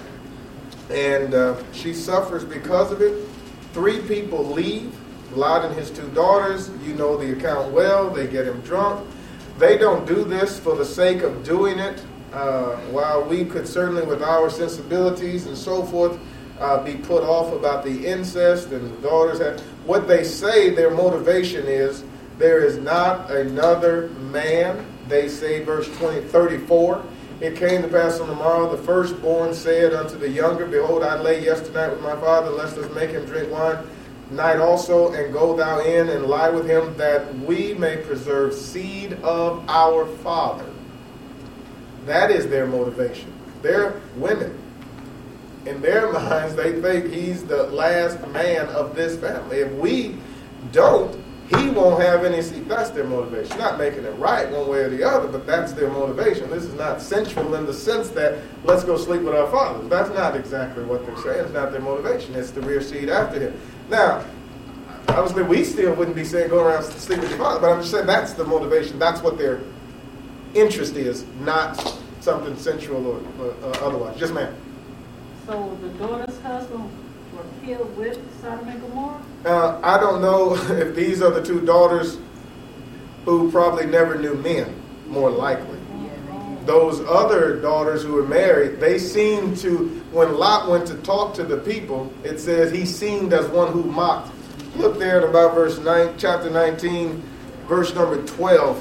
and she suffers because of it. 3 people leave. Lot and his 2 daughters, you know the account well. They get him drunk. They don't do this for the sake of doing it. While we could certainly, with our sensibilities and so forth, be put off about the incest and the daughters have, what they say their motivation is, there is not another man. They say, verse 34, it came to pass on the morrow, the firstborn said unto the younger, behold, I lay yesternight with my father, lest us make him drink wine night also, and go thou in and lie with him, that we may preserve seed of our father. That is their motivation. They're women. In their minds, they think he's the last man of this family. If we don't, he won't have any seat. That's their motivation. Not making it right one way or the other, but that's their motivation. This is not sensual in the sense that let's go sleep with our fathers. That's not exactly what they're saying. It's not their motivation. It's to rear seed after him. Now, obviously, we still wouldn't be saying go around sleep with your father, but I'm just saying that's the motivation. That's what their interest is, not something sensual or otherwise. Just ma'am. So the daughter's husband were killed with Sodom and Gomorrah? I don't know if these are the two daughters who probably never knew men, more likely. Those other daughters who were married, they seemed to, when Lot went to talk to the people, it says he seemed as one who mocked. Look there at about chapter 19, verse number 12.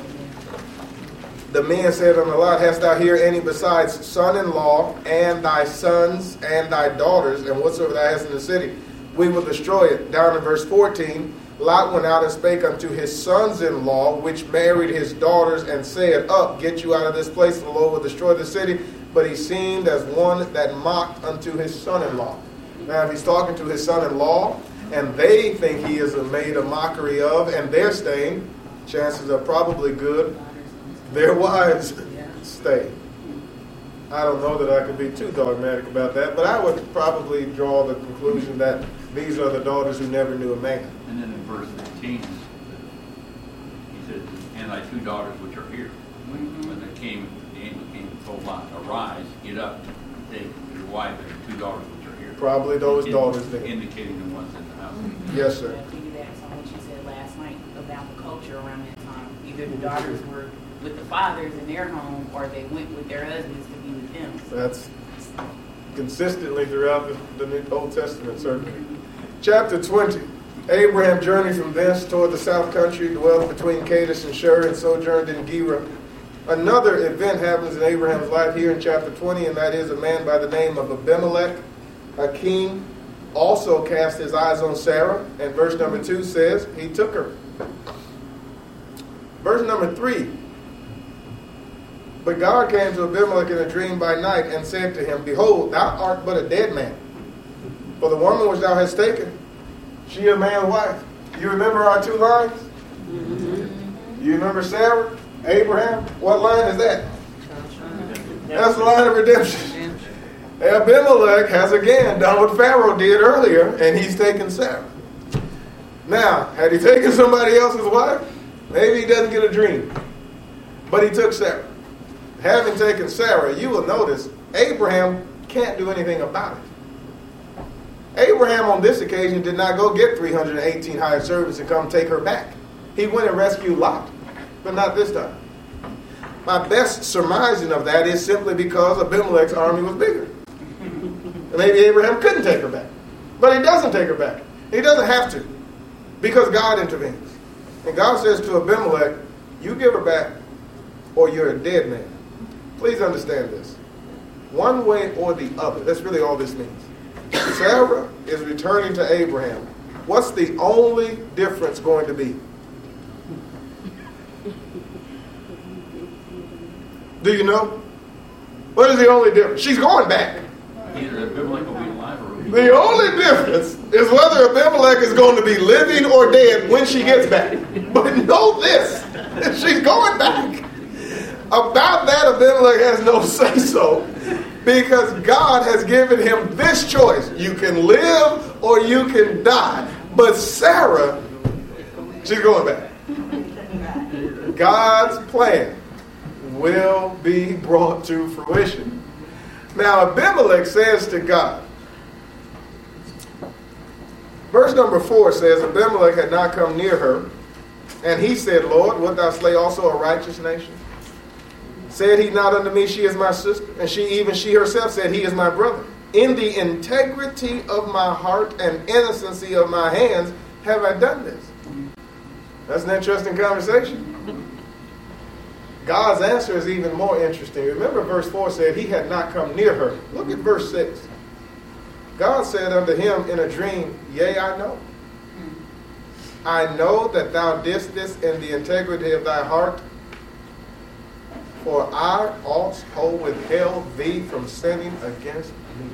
The men said unto Lot, hast thou here any besides son-in-law, and thy sons, and thy daughters, and whatsoever thou hast in the city? We will destroy it. Down in verse 14, Lot went out and spake unto his sons-in-law, which married his daughters, and said, up, get you out of this place, the Lord will destroy the city. But he seemed as one that mocked unto his son-in-law. Now, if he's talking to his son-in-law, and they think he is made a mockery of, and they're staying, chances are probably good. Their wives stay. I don't know that I could be too dogmatic about that, but I would probably draw the conclusion that these are the daughters who never knew a man. And then in verse 15, he says, and thy two daughters which are here. When the angel came and told Lot, arise, get up, take your wife and your two daughters which are here. Probably those daughters there. Indicating the ones in the house. Yes, sir. Piggybacks on what you said last night about the culture around that time. Either the daughters were with the fathers in their home, or they went with their husbands to be with them. That's consistently throughout the Old Testament, certainly. Chapter 20. Abraham journeyed from thence toward the south country, dwelt between Kadesh and Shur, and sojourned in Gerar. Another event happens in Abraham's life here in chapter 20, and that is a man by the name of Abimelech, a king, also cast his eyes on Sarah, and verse number 2 says he took her. Verse number 3. But God came to Abimelech in a dream by night and said to him, behold, thou art but a dead man. For the woman which thou hast taken, she is a man's wife. You remember our two lines? Mm-hmm. You remember Sarah, Abraham? What line is that? That's the line of redemption. Abimelech has again done what Pharaoh did earlier, and he's taken Sarah. Now, had he taken somebody else's wife, maybe he doesn't get a dream. But he took Sarah. Having taken Sarah, you will notice Abraham can't do anything about it. Abraham on this occasion did not go get 318 hired servants and come take her back. He went and rescued Lot, but not this time. My best surmising of that is simply because Abimelech's army was bigger. And maybe Abraham couldn't take her back. But he doesn't take her back. He doesn't have to, because God intervenes. And God says to Abimelech, you give her back or you're a dead man. Please understand this. One way or the other, that's really all this means. Sarah is returning to Abraham. What's the only difference going to be? Do you know? What is the only difference? She's going back. Either Abimelech will be alive or will be The only difference is whether Abimelech is going to be living or dead when she gets back. But know this, she's going back. About that, Abimelech has no say-so, because God has given him this choice. You can live or you can die. But Sarah, she's going back. God's plan will be brought to fruition. Now, Abimelech says to God, verse number 4 says, Abimelech had not come near her, and he said, Lord, wilt thou slay also a righteous nation? Said he not unto me, she is my sister? And she herself said, he is my brother. In the integrity of my heart and innocency of my hands have I done this. That's an interesting conversation. God's answer is even more interesting. Remember verse 4 said he had not come near her. Look at verse 6. God said unto him in a dream, yea, I know. I know that thou didst this in the integrity of thy heart. For I also withheld thee from sinning against me.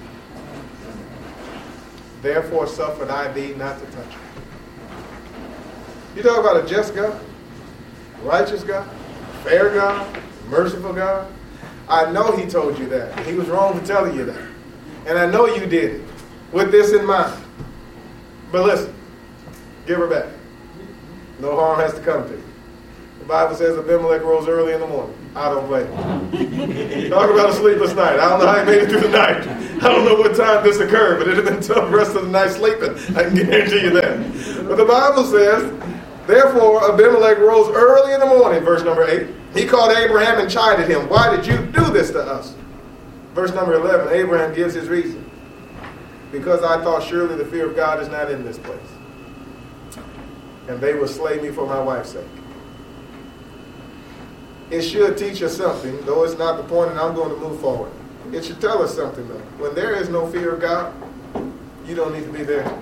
Therefore suffered I thee not to touch it. You talk about a just God, righteous God, fair God, merciful God. I know he told you that. He was wrong for telling you that. And I know you did it with this in mind. But listen, give her back. No harm has to come to you. The Bible says Abimelech rose early in the morning. I don't blame him. Talk about a sleepless night. I don't know how he made it through the night. I don't know what time this occurred, but it had been tough the rest of the night sleeping. I can guarantee you that. But the Bible says, therefore Abimelech rose early in the morning, verse number 8. He called Abraham and chided him. Why did you do this to us? Verse number 11, Abraham gives his reason. Because I thought surely the fear of God is not in this place. And they will slay me for my wife's sake. It should teach us something, though it's not the point, and I'm going to move forward. It should tell us something, though. When there is no fear of God, you don't need to be there.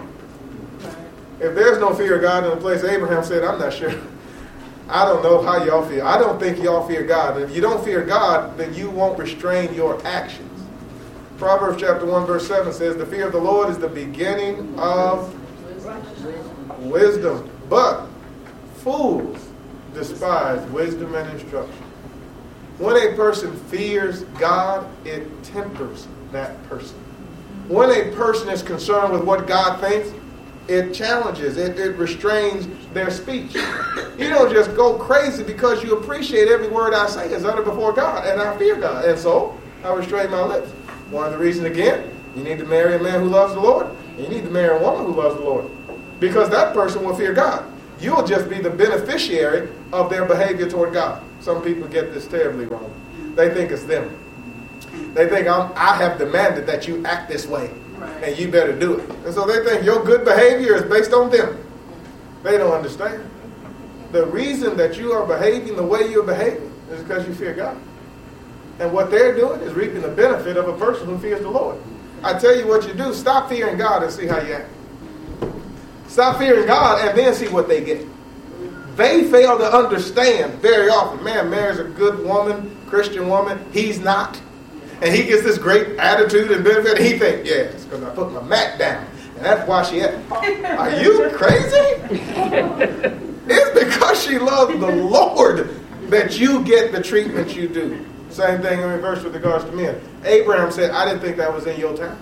If there's no fear of God in a place, Abraham said, I'm not sure. I don't know how y'all feel. I don't think y'all fear God. And if you don't fear God, then you won't restrain your actions. Proverbs chapter 1, verse 7 says, the fear of the Lord is the beginning of wisdom. But fools despise wisdom and instruction. When a person fears God, it tempers that person. When a person is concerned with what God thinks, it challenges, it restrains their speech. You don't just go crazy because you appreciate every word I say is uttered before God, and I fear God. And so, I restrain my lips. One of the reasons, again, you need to marry a man who loves the Lord, and you need to marry a woman who loves the Lord. Because that person will fear God. You'll just be the beneficiary of their behavior toward God. Some people get this terribly wrong. They think it's them. They think I have demanded that you act this way, and you better do it. And so they think your good behavior is based on them. They don't understand. The reason that you are behaving the way you're behaving is because you fear God. And what they're doing is reaping the benefit of a person who fears the Lord. I tell you what you do. Stop fearing God and see how you act. Stop fearing God and then see what they get. They fail to understand very often. Man marries a good woman, Christian woman. He's not. And he gets this great attitude and benefit. And he thinks, yeah, it's because I put my mat down. And that's why she had. Are you crazy? It's because she loves the Lord that you get the treatment you do. Same thing in reverse with regards to men. Abraham said, I didn't think that was in your time.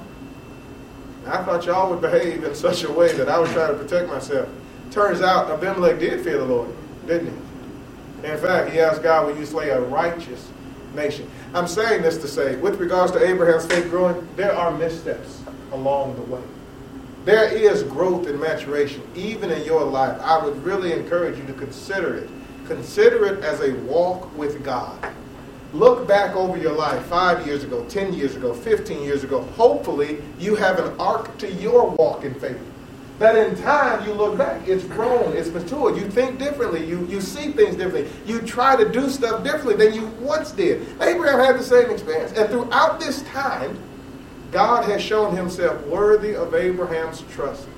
I thought y'all would behave in such a way that I would try to protect myself. Turns out Abimelech did fear the Lord, didn't he? In fact, he asked God, will you slay a righteous nation? I'm saying this to say, with regards to Abraham's faith growing, there are missteps along the way. There is growth and maturation, even in your life. I would really encourage you to consider it. Consider it as a walk with God. Look back over your life 5 years ago, 10 years ago, 15 years ago. Hopefully, you have an arc to your walk in faith. That in time, you look back. It's grown. It's matured. You think differently. You see things differently. You try to do stuff differently than you once did. Abraham had the same experience. And throughout this time, God has shown himself worthy of Abraham's trust.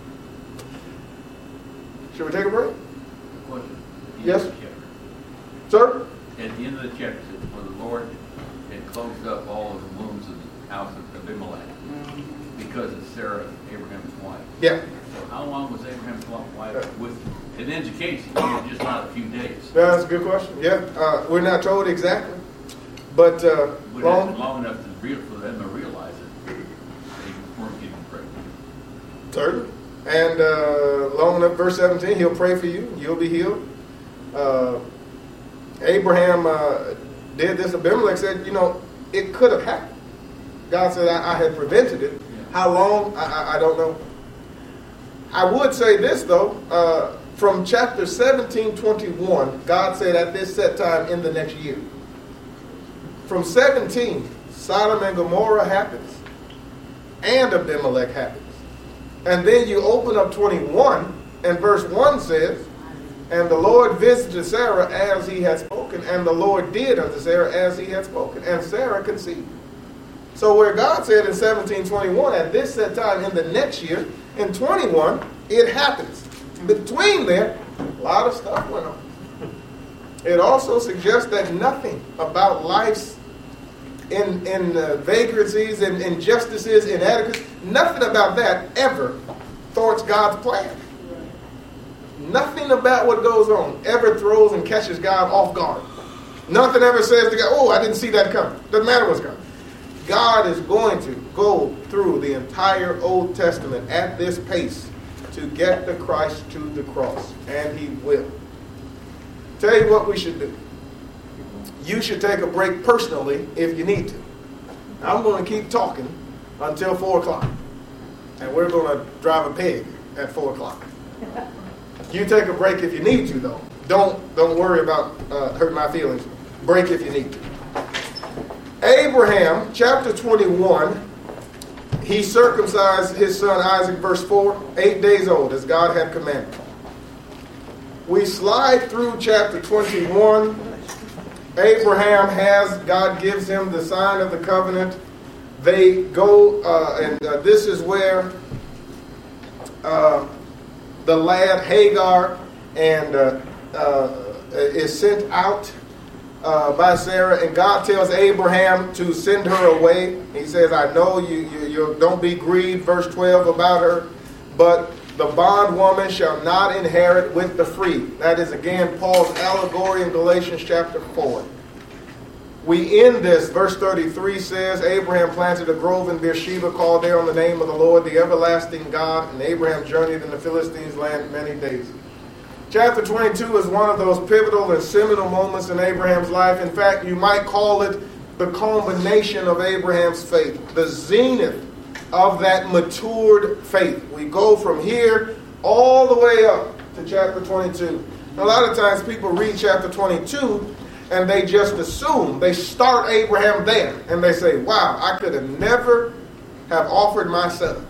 Should we take a break? Question. Yes. Sir? At the end of the chapter, it says, for the Lord had closed up all of the wombs of the house of Abimelech because of Sarah, Abraham's wife. Yeah. So how long was Abraham's wife with him? In education, just not a few days. That's a good question. Yeah. We're not told exactly. But long enough for them to realize that they weren't getting pregnant. Certainly. And long enough, verse 17, he'll pray for you. You'll be healed. Abraham did this. Abimelech said, it could have happened. God said, I had prevented it. Yeah. How long? I don't know. I would say this, though. From chapter 17:21, God said at this set time in the next year. From 17, Sodom and Gomorrah happens. And Abimelech happens. And then you open up 21, and verse 1 says, and the Lord visited Sarah as he had spoken, and the Lord did unto Sarah as he had spoken, and Sarah conceived. So where God said in 17:21, at this set time in the next year, in 21, it happens. Between there, a lot of stuff went on. It also suggests that nothing about life's vagrancies and injustices, inadequacies, nothing about that ever thwarts God's plan. Nothing about what goes on ever throws and catches God off guard. Nothing ever says to God, oh, I didn't see that coming. Doesn't matter what's coming. God is going to go through the entire Old Testament at this pace to get the Christ to the cross. And he will. Tell you what we should do. You should take a break personally if you need to. I'm going to keep talking until 4 o'clock. And we're going to drive a pig at 4 o'clock. You take a break if you need to, though. Don't worry about hurting my feelings. Break if you need to. Abraham, chapter 21, he circumcised his son Isaac, verse 4, 8 days old, as God had commanded. We slide through chapter 21. Abraham God gives him the sign of the covenant. They go, and this is where the lad Hagar is sent out by Sarah, and God tells Abraham to send her away. He says, I know you don't be grieved, verse 12, about her, but the bondwoman shall not inherit with the free. That is, again, Paul's allegory in Galatians chapter 4. We end this, verse 33 says, Abraham planted a grove in Beersheba, called there on the name of the Lord, the everlasting God, and Abraham journeyed in the Philistines' land many days. Chapter 22 is one of those pivotal and seminal moments in Abraham's life. In fact, you might call it the culmination of Abraham's faith, the zenith of that matured faith. We go from here all the way up to chapter 22. A lot of times people read chapter 22 and they just assume, they start Abraham there, and they say, wow, I could have never have offered my son.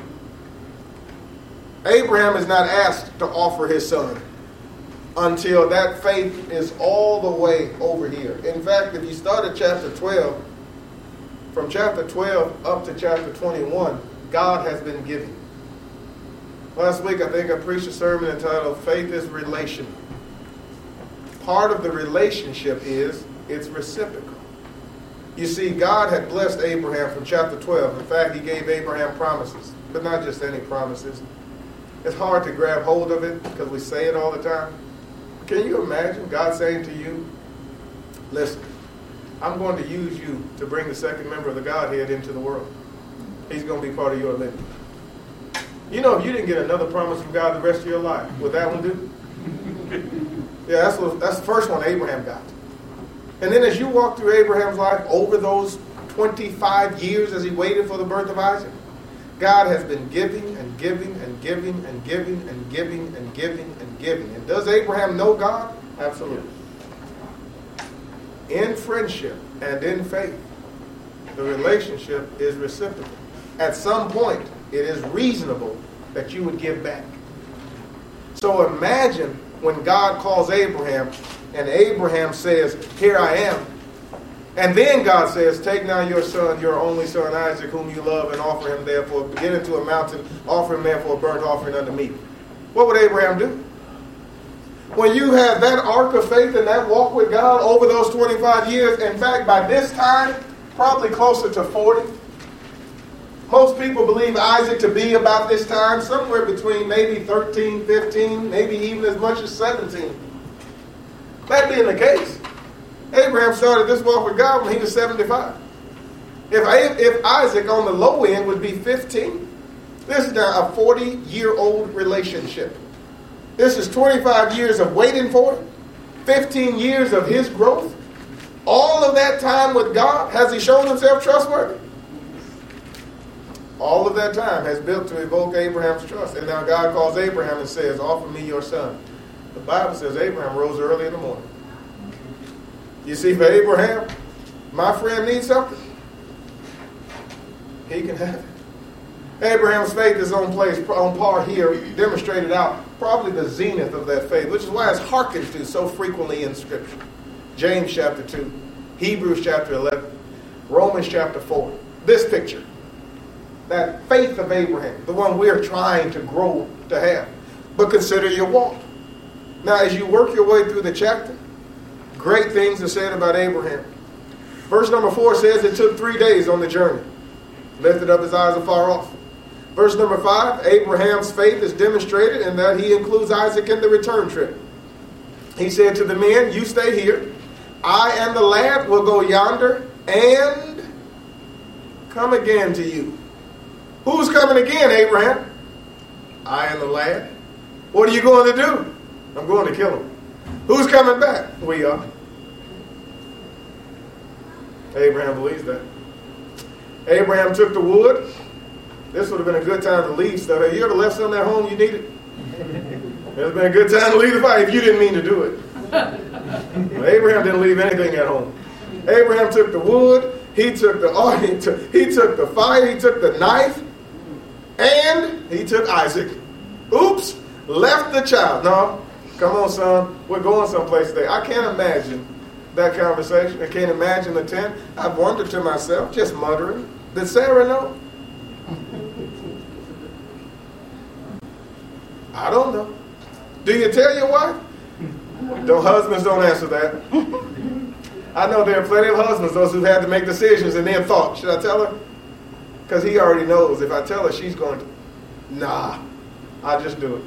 Abraham is not asked to offer his son until that faith is all the way over here. In fact, if you start at chapter 12, from chapter 12 up to chapter 21, God has been giving. Last week, I think I preached a sermon entitled, Faith is Relational. Part of the relationship is it's reciprocal. You see, God had blessed Abraham from chapter 12. In fact, he gave Abraham promises, but not just any promises. It's hard to grab hold of it because we say it all the time. Can you imagine God saying to you, listen, I'm going to use you to bring the second member of the Godhead into the world. He's going to be part of your lineage. You know, if you didn't get another promise from God the rest of your life, would that one do? Yeah, that's the first one Abraham got. And then as you walk through Abraham's life over those 25 years as he waited for the birth of Isaac, God has been giving and giving and giving and giving and giving and giving and giving. And does Abraham know God? Absolutely. In friendship and in faith, the relationship is reciprocal. At some point, it is reasonable that you would give back. So imagine when God calls Abraham, and Abraham says, here I am. And then God says, take now your son, your only son Isaac, whom you love, and offer him therefore, get into a mountain, offer him therefore a burnt offering unto me. What would Abraham do? When you have that arc of faith and that walk with God over those 25 years, in fact, by this time, probably closer to 40. Most people believe Isaac to be about this time, somewhere between maybe 13, 15, maybe even as much as 17. That being the case, Abraham started this walk with God when he was 75. If Isaac on the low end would be 15, this is now a 40-year-old relationship. This is 25 years of waiting for it, 15 years of his growth. All of that time with God, has he shown himself trustworthy? All of that time has built to evoke Abraham's trust. And now God calls Abraham and says, offer me your son. The Bible says Abraham rose early in the morning. You see, for Abraham, my friend needs something. He can have it. Abraham's faith is on par here, demonstrated out, probably the zenith of that faith, which is why it's hearkened to so frequently in Scripture. James chapter 2, Hebrews chapter 11, Romans chapter 4. This picture, that faith of Abraham, the one we're trying to grow to have. But consider your walk. Now, as you work your way through the chapter, great things are said about Abraham. Verse number 4 says it took 3 days on the journey. Lifted up his eyes afar off. Verse number 5, Abraham's faith is demonstrated in that he includes Isaac in the return trip. He said to the men, you stay here. I and the lad will go yonder and come again to you. Who's coming again, Abraham? I and the lad. What are you going to do? I'm going to kill him. Who's coming back? We are. Abraham believes that. Abraham took the wood. This would have been a good time to leave stuff. Have you ever left something at home you needed? It would have been a good time to leave the fire if you didn't mean to do it. Well, Abraham didn't leave anything at home. Abraham took the wood. He took the oil. He took the fire. He took the knife. And he took Isaac. Oops. Left the child. No. Come on, son. We're going someplace today. I can't imagine that conversation. I can't imagine the tent. I've wondered to myself, just muttering, did Sarah know? I don't know. Do you tell your wife? No, husbands don't answer that. I know there are plenty of husbands, those who've had to make decisions and then thought, should I tell her? Because he already knows if I tell her, she's going to, nah, I'll just do it.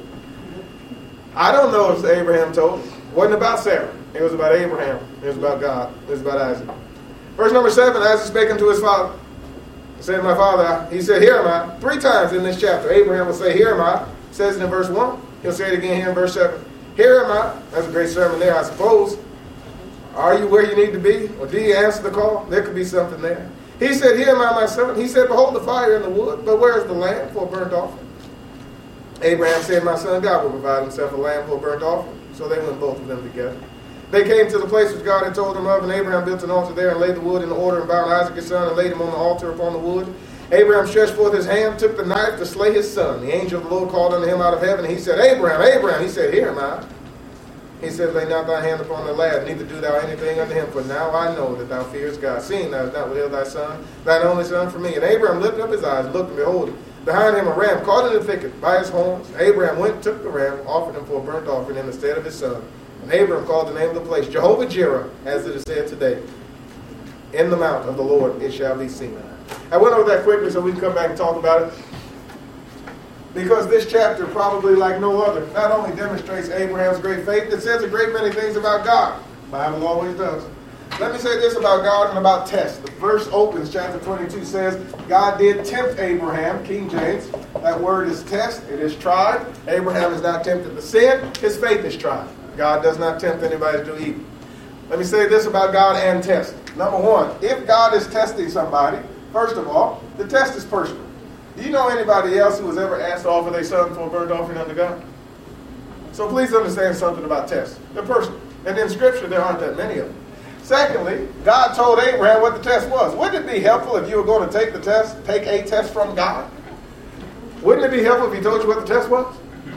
I don't know if Abraham told. It wasn't about Sarah. It was about Abraham. It was about God. It was about Isaac. Verse number 7, Isaac spake unto his father. He said, my father, he said, here am I. 3 times in this chapter, Abraham will say, here am I. It says it in verse 1. He'll say it again here in verse 7. Here am I. That's a great sermon there, I suppose. Are you where you need to be? Or do you answer the call? There could be something there. He said, here am I, my son. He said, behold the fire and the wood, but where is the lamb for a burnt offering? Abraham said, my son, God will provide himself a lamb for a burnt offering. So they went both of them together. They came to the place which God had told them of, and Abraham built an altar there and laid the wood in order and bound Isaac his son and laid him on the altar upon the wood. Abraham stretched forth his hand, took the knife to slay his son. The angel of the Lord called unto him out of heaven, and he said, Abraham, Abraham. He said, here am I. He said, lay not thy hand upon the lad, neither do thou anything unto him, for now I know that thou fearest God, seeing thou hast not withheld thy son, thine only son, from me. And Abraham lifted up his eyes, looked, and behold, behind him a ram caught in the thicket by his horns. Abraham went, took the ram, offered him for a burnt offering in the stead of his son. And Abraham called the name of the place Jehovah-Jireh, as it is said today, in the mount of the Lord it shall be seen. I went over that quickly so we can come back and talk about it. Because this chapter, probably like no other, not only demonstrates Abraham's great faith, it says a great many things about God. The Bible always does. Let me say this about God and about tests. The verse opens, chapter 22 says, God did tempt Abraham, King James. That word is test. It is tried. Abraham is not tempted to sin. His faith is tried. God does not tempt anybody to do evil. Let me say this about God and test. Number 1, if God is testing somebody, first of all, the test is personal. Do you know anybody else who was ever asked to offer their son for a burnt offering unto God? So please understand something about tests. They're personal. And in Scripture, there aren't that many of them. Secondly, God told Abraham what the test was. Wouldn't it be helpful if you were going to take a test from God? Wouldn't it be helpful if he told you what the test was?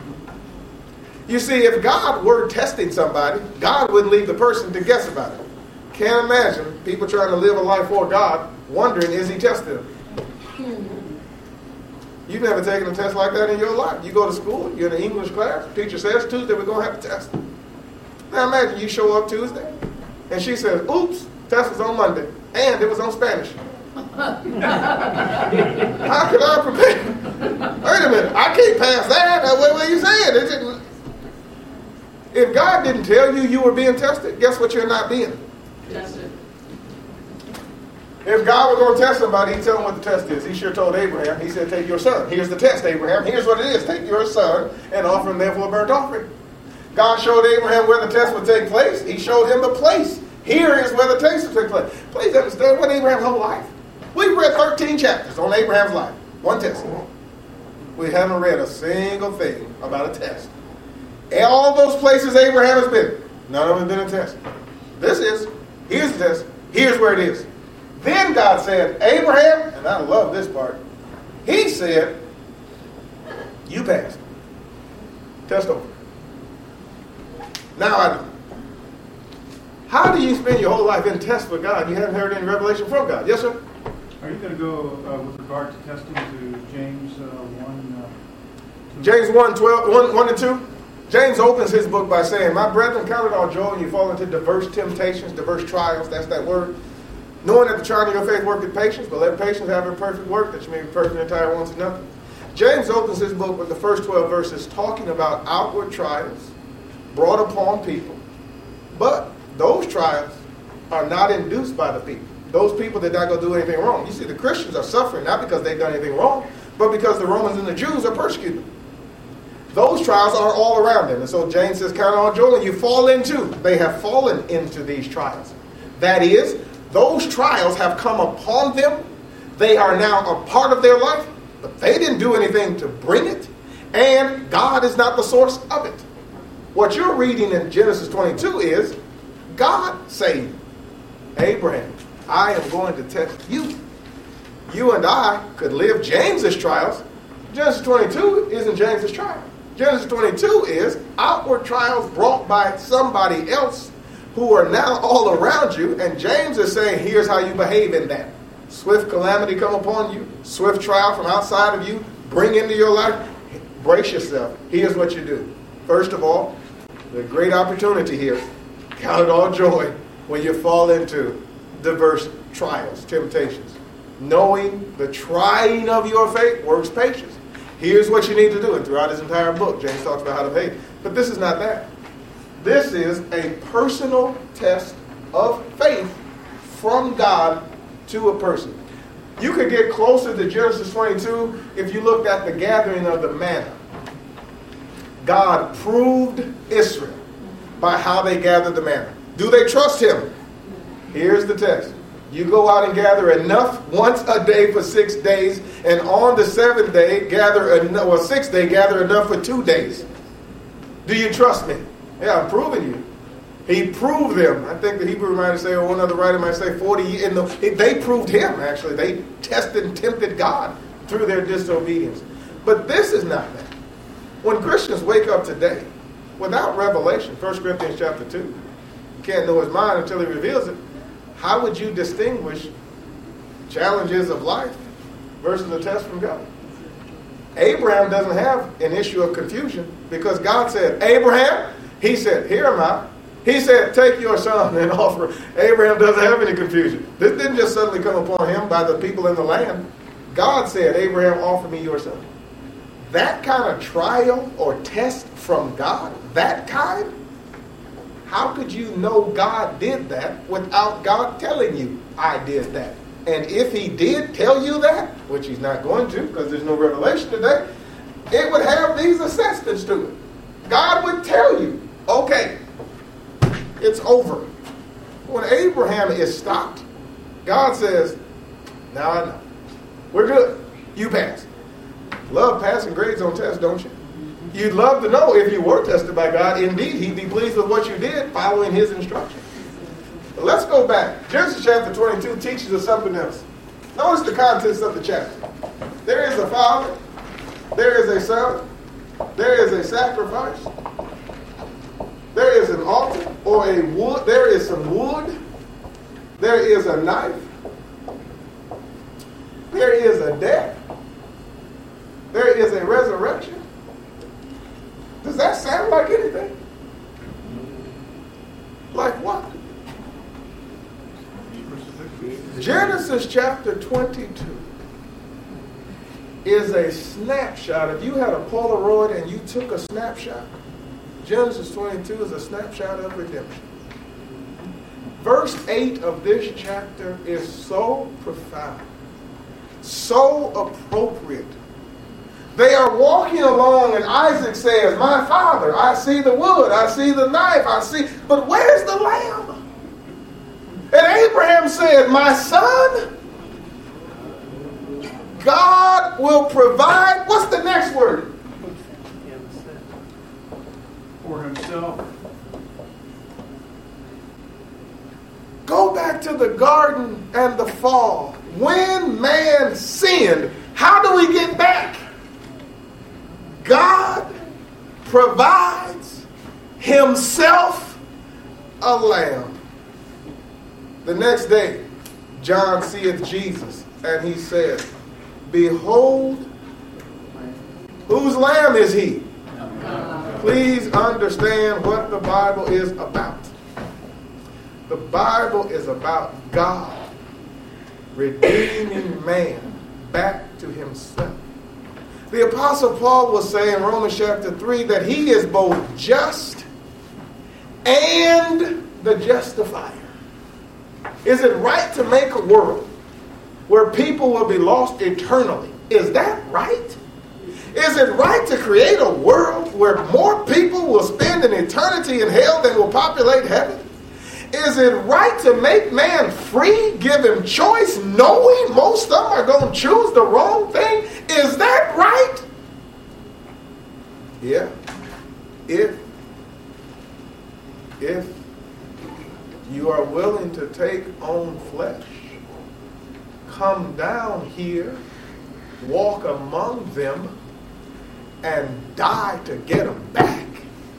You see, if God were testing somebody, God wouldn't leave the person to guess about it. Can't imagine people trying to live a life for God, wondering, is he testing them? You've never taken a test like that in your life. You go to school, you're in an English class, teacher says, Tuesday we're going to have a test. Now imagine you show up Tuesday, and she says, oops, test was on Monday, and it was on Spanish. How could I prepare? Wait a minute, I can't pass that. What are you saying? If God didn't tell you you were being tested, guess what you're not being? Tested. If God were going to test somebody, he'd tell them what the test is. He sure told Abraham. He said, take your son. Here's the test, Abraham. Here's what it is. Take your son and offer him there for a burnt offering. God showed Abraham where the test would take place. He showed him the place. Here is where the test would take place. Please understand what Abraham's whole life. We've read 13 chapters on Abraham's life. One test. We haven't read a single thing about a test. And all those places Abraham has been, none of them have been a test. Here's the test. Here's where it is. Then God said, Abraham, and I love this part, he said, you passed. Test over. Now I do. How do you spend your whole life in test with God? You haven't heard any revelation from God. Yes, sir? Are you going to go with regard to testing to James 1? James 1, 12, 1 and 2? James opens his book by saying, my brethren, count it all joy when you fall into diverse temptations, diverse trials, that's that word. Knowing that the trying of your faith worketh patience, but let patience have a perfect work, that you may be perfect and entire, wanting nothing. James opens his book with the first 12 verses talking about outward trials brought upon people. But those trials are not induced by the people. Those people did not go do anything wrong. You see, the Christians are suffering not because they've done anything wrong, but because the Romans and the Jews are persecuted. Those trials are all around them. And so James says, count it all joy when you fall into. They have fallen into these trials. That is, those trials have come upon them. They are now a part of their life, but they didn't do anything to bring it. And God is not the source of it. What you're reading in Genesis 22 is God saying, Abraham, I am going to test you. You and I could live James's trials. Genesis 22 isn't James's trial. Genesis 22 is outward trials brought by somebody else who are now all around you. And James is saying, here's how you behave in that. Swift calamity come upon you. Swift trial from outside of you. Bring into your life. Brace yourself. Here's what you do. First of all, the great opportunity here. Count it all joy when you fall into diverse trials, temptations. Knowing the trying of your faith works patience. Here's what you need to do. And throughout his entire book, James talks about how to behave. But this is not that. This is a personal test of faith from God to a person. You could get closer to Genesis 22 if you looked at the gathering of the manna. God proved Israel by how they gathered the manna. Do they trust him? Here's the test. You go out and gather enough once a day for 6 days, and on the 7th day, sixth day, gather enough for 2 days. Do you trust me? Yeah, I'm proving you. He proved them. I think the Hebrew might say, or one other writer might say 40 years. They proved him, actually. They tested and tempted God through their disobedience. But this is not that. When Christians wake up today, without revelation, 1 Corinthians chapter 2, you can't know his mind until he reveals it. How would you distinguish challenges of life versus a test from God? Abraham doesn't have an issue of confusion because God said, Abraham, he said, here am I. He said, take your son and offer. Abraham doesn't have any confusion. This didn't just suddenly come upon him by the people in the land. God said, Abraham, offer me your son. That kind of trial or test from God, that kind, how could you know God did that without God telling you, I did that? And if he did tell you that, which he's not going to because there's no revelation today, it would have these assessments to it. God would tell you, okay, it's over. When Abraham is stopped, God says, now I know. We're good. You pass. Love passing grades on tests, don't you? You'd love to know if you were tested by God. Indeed, he'd be pleased with what you did following his instructions. But let's go back. Genesis chapter 22 teaches us something else. Notice the contents of the chapter. There is a father. There is a son. There is a sacrifice. There is an altar or a wood. There is some wood. There is a knife. There is a death. There is a resurrection. Does that sound like anything? Like what? Genesis chapter 22 is a snapshot. If you had a Polaroid and you took a snapshot, Genesis 22 is a snapshot of redemption. Verse 8 of this chapter is so profound, so appropriate. They are walking along and Isaac says, my father, I see the wood, I see the knife, but where's the lamb? And Abraham said, my son, God will provide, what's the next word? For himself. Go back to the garden and the fall. When man sinned, how do we get back? God provides himself a lamb. The next day, John seeth Jesus, and he said, behold, whose lamb is he? Please understand what the Bible is about. The Bible is about God redeeming man back to himself. The Apostle Paul will say in Romans chapter 3 that he is both just and the justifier. Is it right to make a world where people will be lost eternally? Is that right? Is it right to create a world where more people will spend an eternity in hell than will populate heaven? Is it right to make man free, give him choice, knowing most of them are going to choose the wrong thing? Is that right? Yeah. If you are willing to take on flesh, come down here, walk among them, and die to get them back.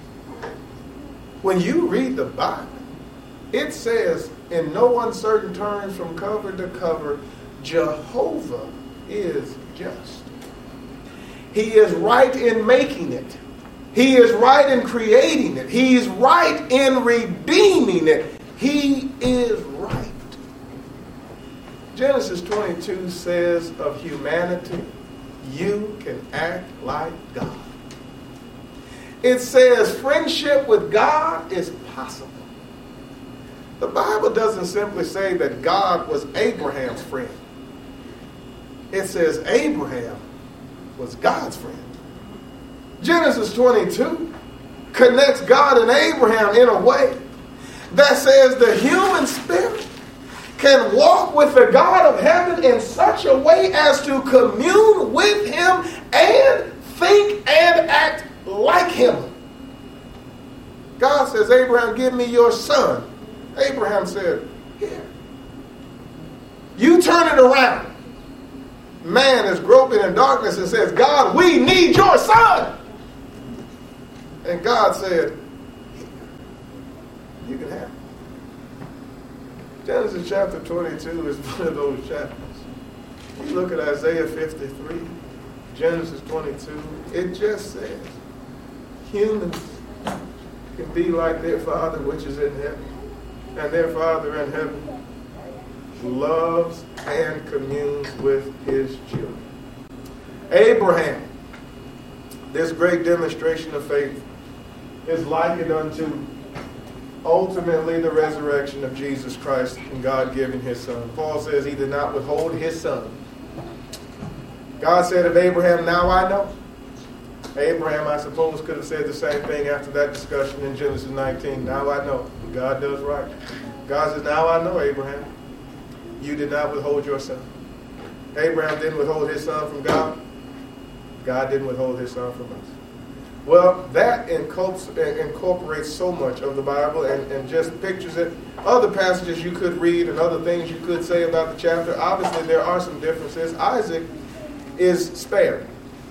When you read the Bible, it says in no uncertain terms from cover to cover, Jehovah is just. He is right in making it. He is right in creating it. He is right in redeeming it. He is right. Genesis 22 says of humanity, you can act like God. It says friendship with God is possible. The Bible doesn't simply say that God was Abraham's friend. It says Abraham was God's friend. Genesis 22 connects God and Abraham in a way that says the human spirit can walk with the God of heaven in such a way as to commune with him and think and act like him. God says, Abraham, give me your son. Abraham said, here. You turn it around. Man is groping in darkness and says, God, we need your son. And God said, you can have it. Genesis chapter 22 is one of those chapters. You look at Isaiah 53, Genesis 22, it just says, humans can be like their Father which is in heaven. And their Father in heaven loves and communes with his children. Abraham, this great demonstration of faith, is likened unto ultimately the resurrection of Jesus Christ and God giving his son. Paul says he did not withhold his son. God said of Abraham, now I know. Abraham, I suppose, could have said the same thing after that discussion in Genesis 19. Now I know. God does right. God says, now I know, Abraham. You did not withhold your son. Abraham didn't withhold his son from God. God didn't withhold his son from us. Well, that incorporates so much of the Bible and just pictures it. Other passages you could read and other things you could say about the chapter. Obviously, there are some differences. Isaac is spared.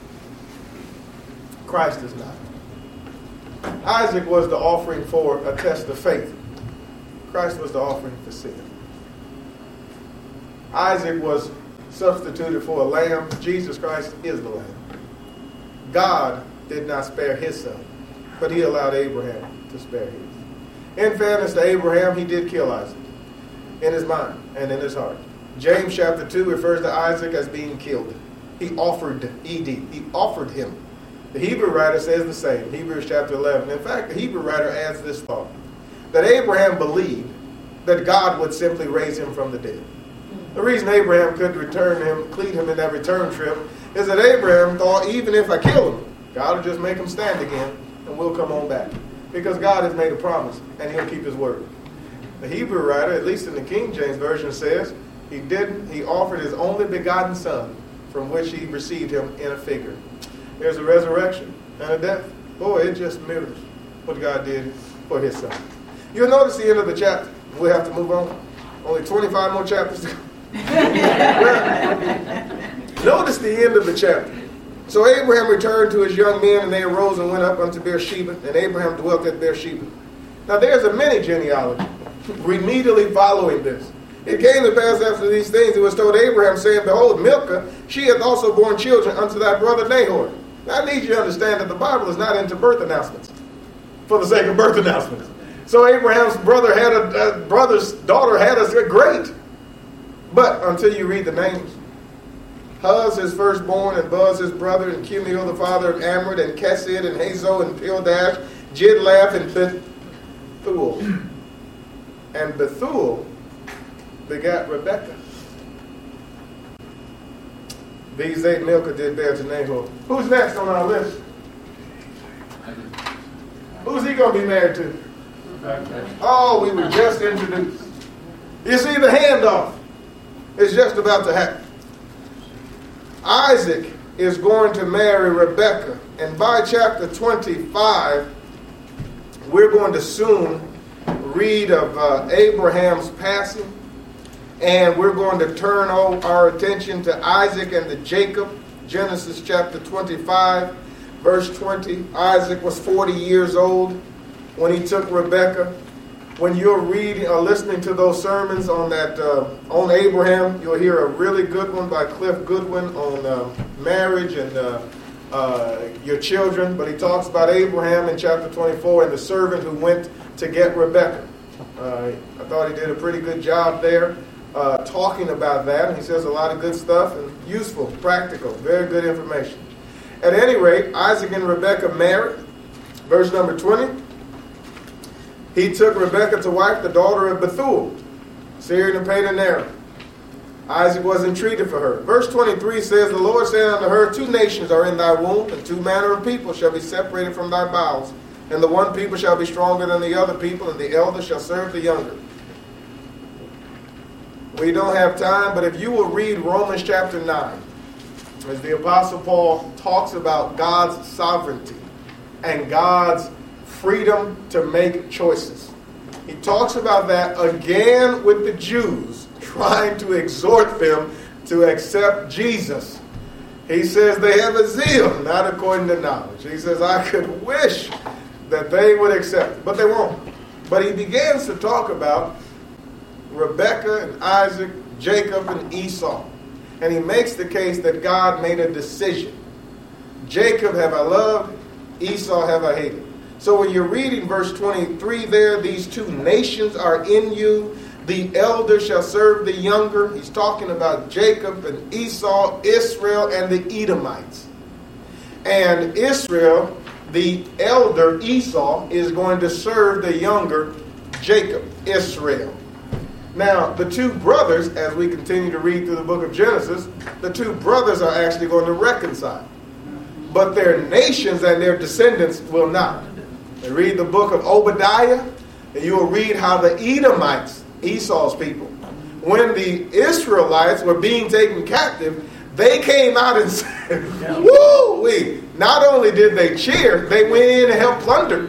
Christ is not. Isaac was the offering for a test of faith. Christ was the offering for sin. Isaac was substituted for a lamb. Jesus Christ is the lamb. God did not spare his son, but he allowed Abraham to spare his. In fairness to Abraham, he did kill Isaac in his mind and in his heart. James chapter 2 refers to Isaac as being killed. He offered, E-D, he offered him. The Hebrew writer says the same, Hebrews chapter 11. In fact, the Hebrew writer adds this thought, that Abraham believed that God would simply raise him from the dead. The reason Abraham could clead him in that return trip is that Abraham thought, even if I kill him, God will just make him stand again and we'll come on back. Because God has made a promise and he'll keep his word. The Hebrew writer, at least in the King James Version, says he offered his only begotten son, from which he received him in a figure. There's a resurrection and a death. Boy, it just mirrors what God did for his son. You'll notice the end of the chapter. We'll have to move on. Only 25 more chapters to go. Notice the end of the chapter. So Abraham returned to his young men, and they arose and went up unto Beersheba, and Abraham dwelt at Beersheba. Now there's a mini genealogy immediately following this. It came to pass after these things, it was told Abraham, saying, behold, Milcah, she hath also borne children unto thy brother Nahor. Now, I need you to understand that the Bible is not into birth announcements for the sake of birth announcements. So Abraham's brother's daughter had a great. But until you read the names, Huz his firstborn, and Buz his brother, and Chemiel the father of Amrod, and Kesed, and Hazo, and Pildash, Jidlaph, and Bethuel. And Bethuel begat Rebekah. These 8 Milcah did bear to Nahor. Who's next on our list? Who's he going to be married to? Oh, we were just introduced. You see, the handoff is just about to happen. Isaac is going to marry Rebekah. And by chapter 25, we're going to soon read of Abraham's passing. And we're going to turn our attention to Isaac and to Jacob. Genesis chapter 25, verse 20. Isaac was 40 years old when he took Rebekah. When you're reading or listening to those sermons on on Abraham, you'll hear a really good one by Cliff Goodwin on marriage and your children. But he talks about Abraham in chapter 24 and the servant who went to get Rebekah. I thought he did a pretty good job there talking about that. And he says a lot of good stuff and useful, practical, very good information. At any rate, Isaac and Rebekah married. Verse number 20. He took Rebekah to wife, the daughter of Bethuel, Syrian of Padan-aram. Isaac was entreated for her. Verse 23 says, the Lord said unto her, 2 nations are in thy womb, and 2 manner of people shall be separated from thy bowels. And the one people shall be stronger than the other people, and the elder shall serve the younger. We don't have time, but if you will read Romans chapter 9, as the Apostle Paul talks about God's sovereignty and God's freedom to make choices. He talks about that again with the Jews, trying to exhort them to accept Jesus. He says they have a zeal, not according to knowledge. He says, I could wish that they would accept it, but they won't. But he begins to talk about Rebekah and Isaac, Jacob and Esau. And he makes the case that God made a decision. Jacob have I loved, Esau have I hated. So when you're reading verse 23 there, these 2 nations are in you. The elder shall serve the younger. He's talking about Jacob and Esau, Israel, and the Edomites. And Israel, the elder Esau, is going to serve the younger Jacob, Israel. Now, the 2 brothers, as we continue to read through the book of Genesis, the 2 brothers are actually going to reconcile. But their nations and their descendants will not. And read the book of Obadiah, and you will read how the Edomites, Esau's people, when the Israelites were being taken captive, they came out and said, woo-wee. Not only did they cheer, they went in and helped plunder.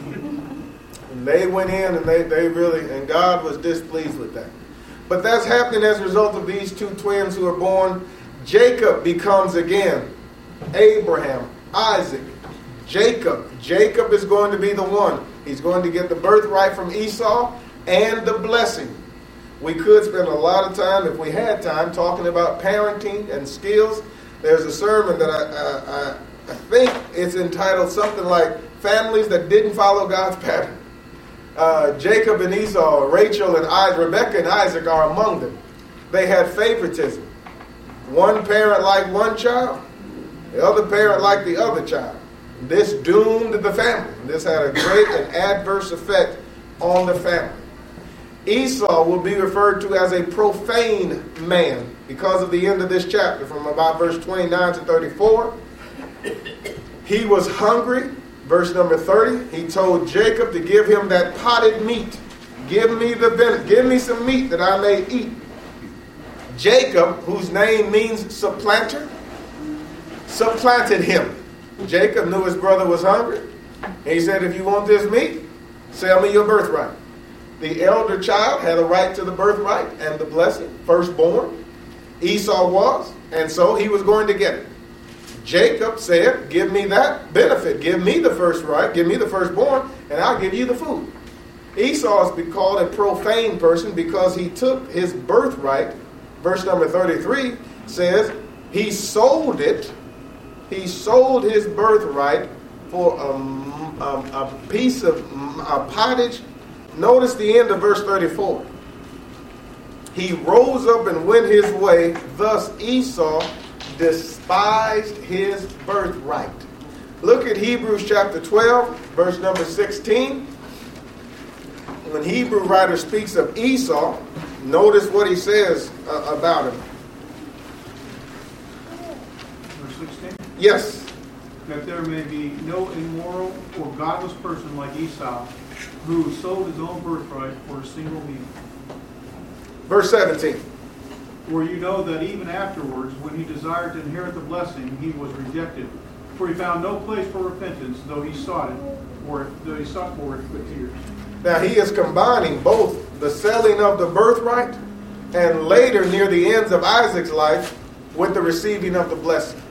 And they went in and they really, and God was displeased with that. But that's happening as a result of these 2 twins who are born. Jacob becomes again Abraham, Isaac, Jacob. Jacob is going to be the one. He's going to get the birthright from Esau and the blessing. We could spend a lot of time, if we had time, talking about parenting and skills. There's a sermon that I think it's entitled something like Families That Didn't Follow God's Pattern. Jacob and Esau, Rachel and Isaac, Rebekah and Isaac are among them. They had favoritism. One parent liked one child, the other parent liked the other child. This doomed the family. This had a great and adverse effect on the family. Esau will be referred to as a profane man because of the end of this chapter, from about verse 29 to 34. He was hungry. Verse number 30, he told Jacob to give him that potted meat. Give me some meat that I may eat. Jacob, whose name means supplanter, supplanted him. Jacob knew his brother was hungry. And he said, if you want this meat, sell me your birthright. The elder child had a right to the birthright and the blessing, firstborn. Esau was, and so he was going to get it. Jacob said, give me that benefit. Give me the first right, give me the firstborn, and I'll give you the food. Esau is called a profane person because he took his birthright. Verse number 33 says, he sold it he sold his birthright for a piece of pottage. Notice the end of verse 34. He rose up and went his way. Thus Esau despised his birthright. Look at Hebrews chapter 12, verse number 16. When Hebrew writer speaks of Esau, notice what he says about him. Verse 16? Yes. That there may be no immoral or godless person like Esau, who sold his own birthright for a single meal. Verse 17. For you know that even afterwards, when he desired to inherit the blessing, he was rejected. For he found no place for repentance, though he sought for it with tears. Now he is combining both the selling of the birthright and later near the ends of Isaac's life with the receiving of the blessing.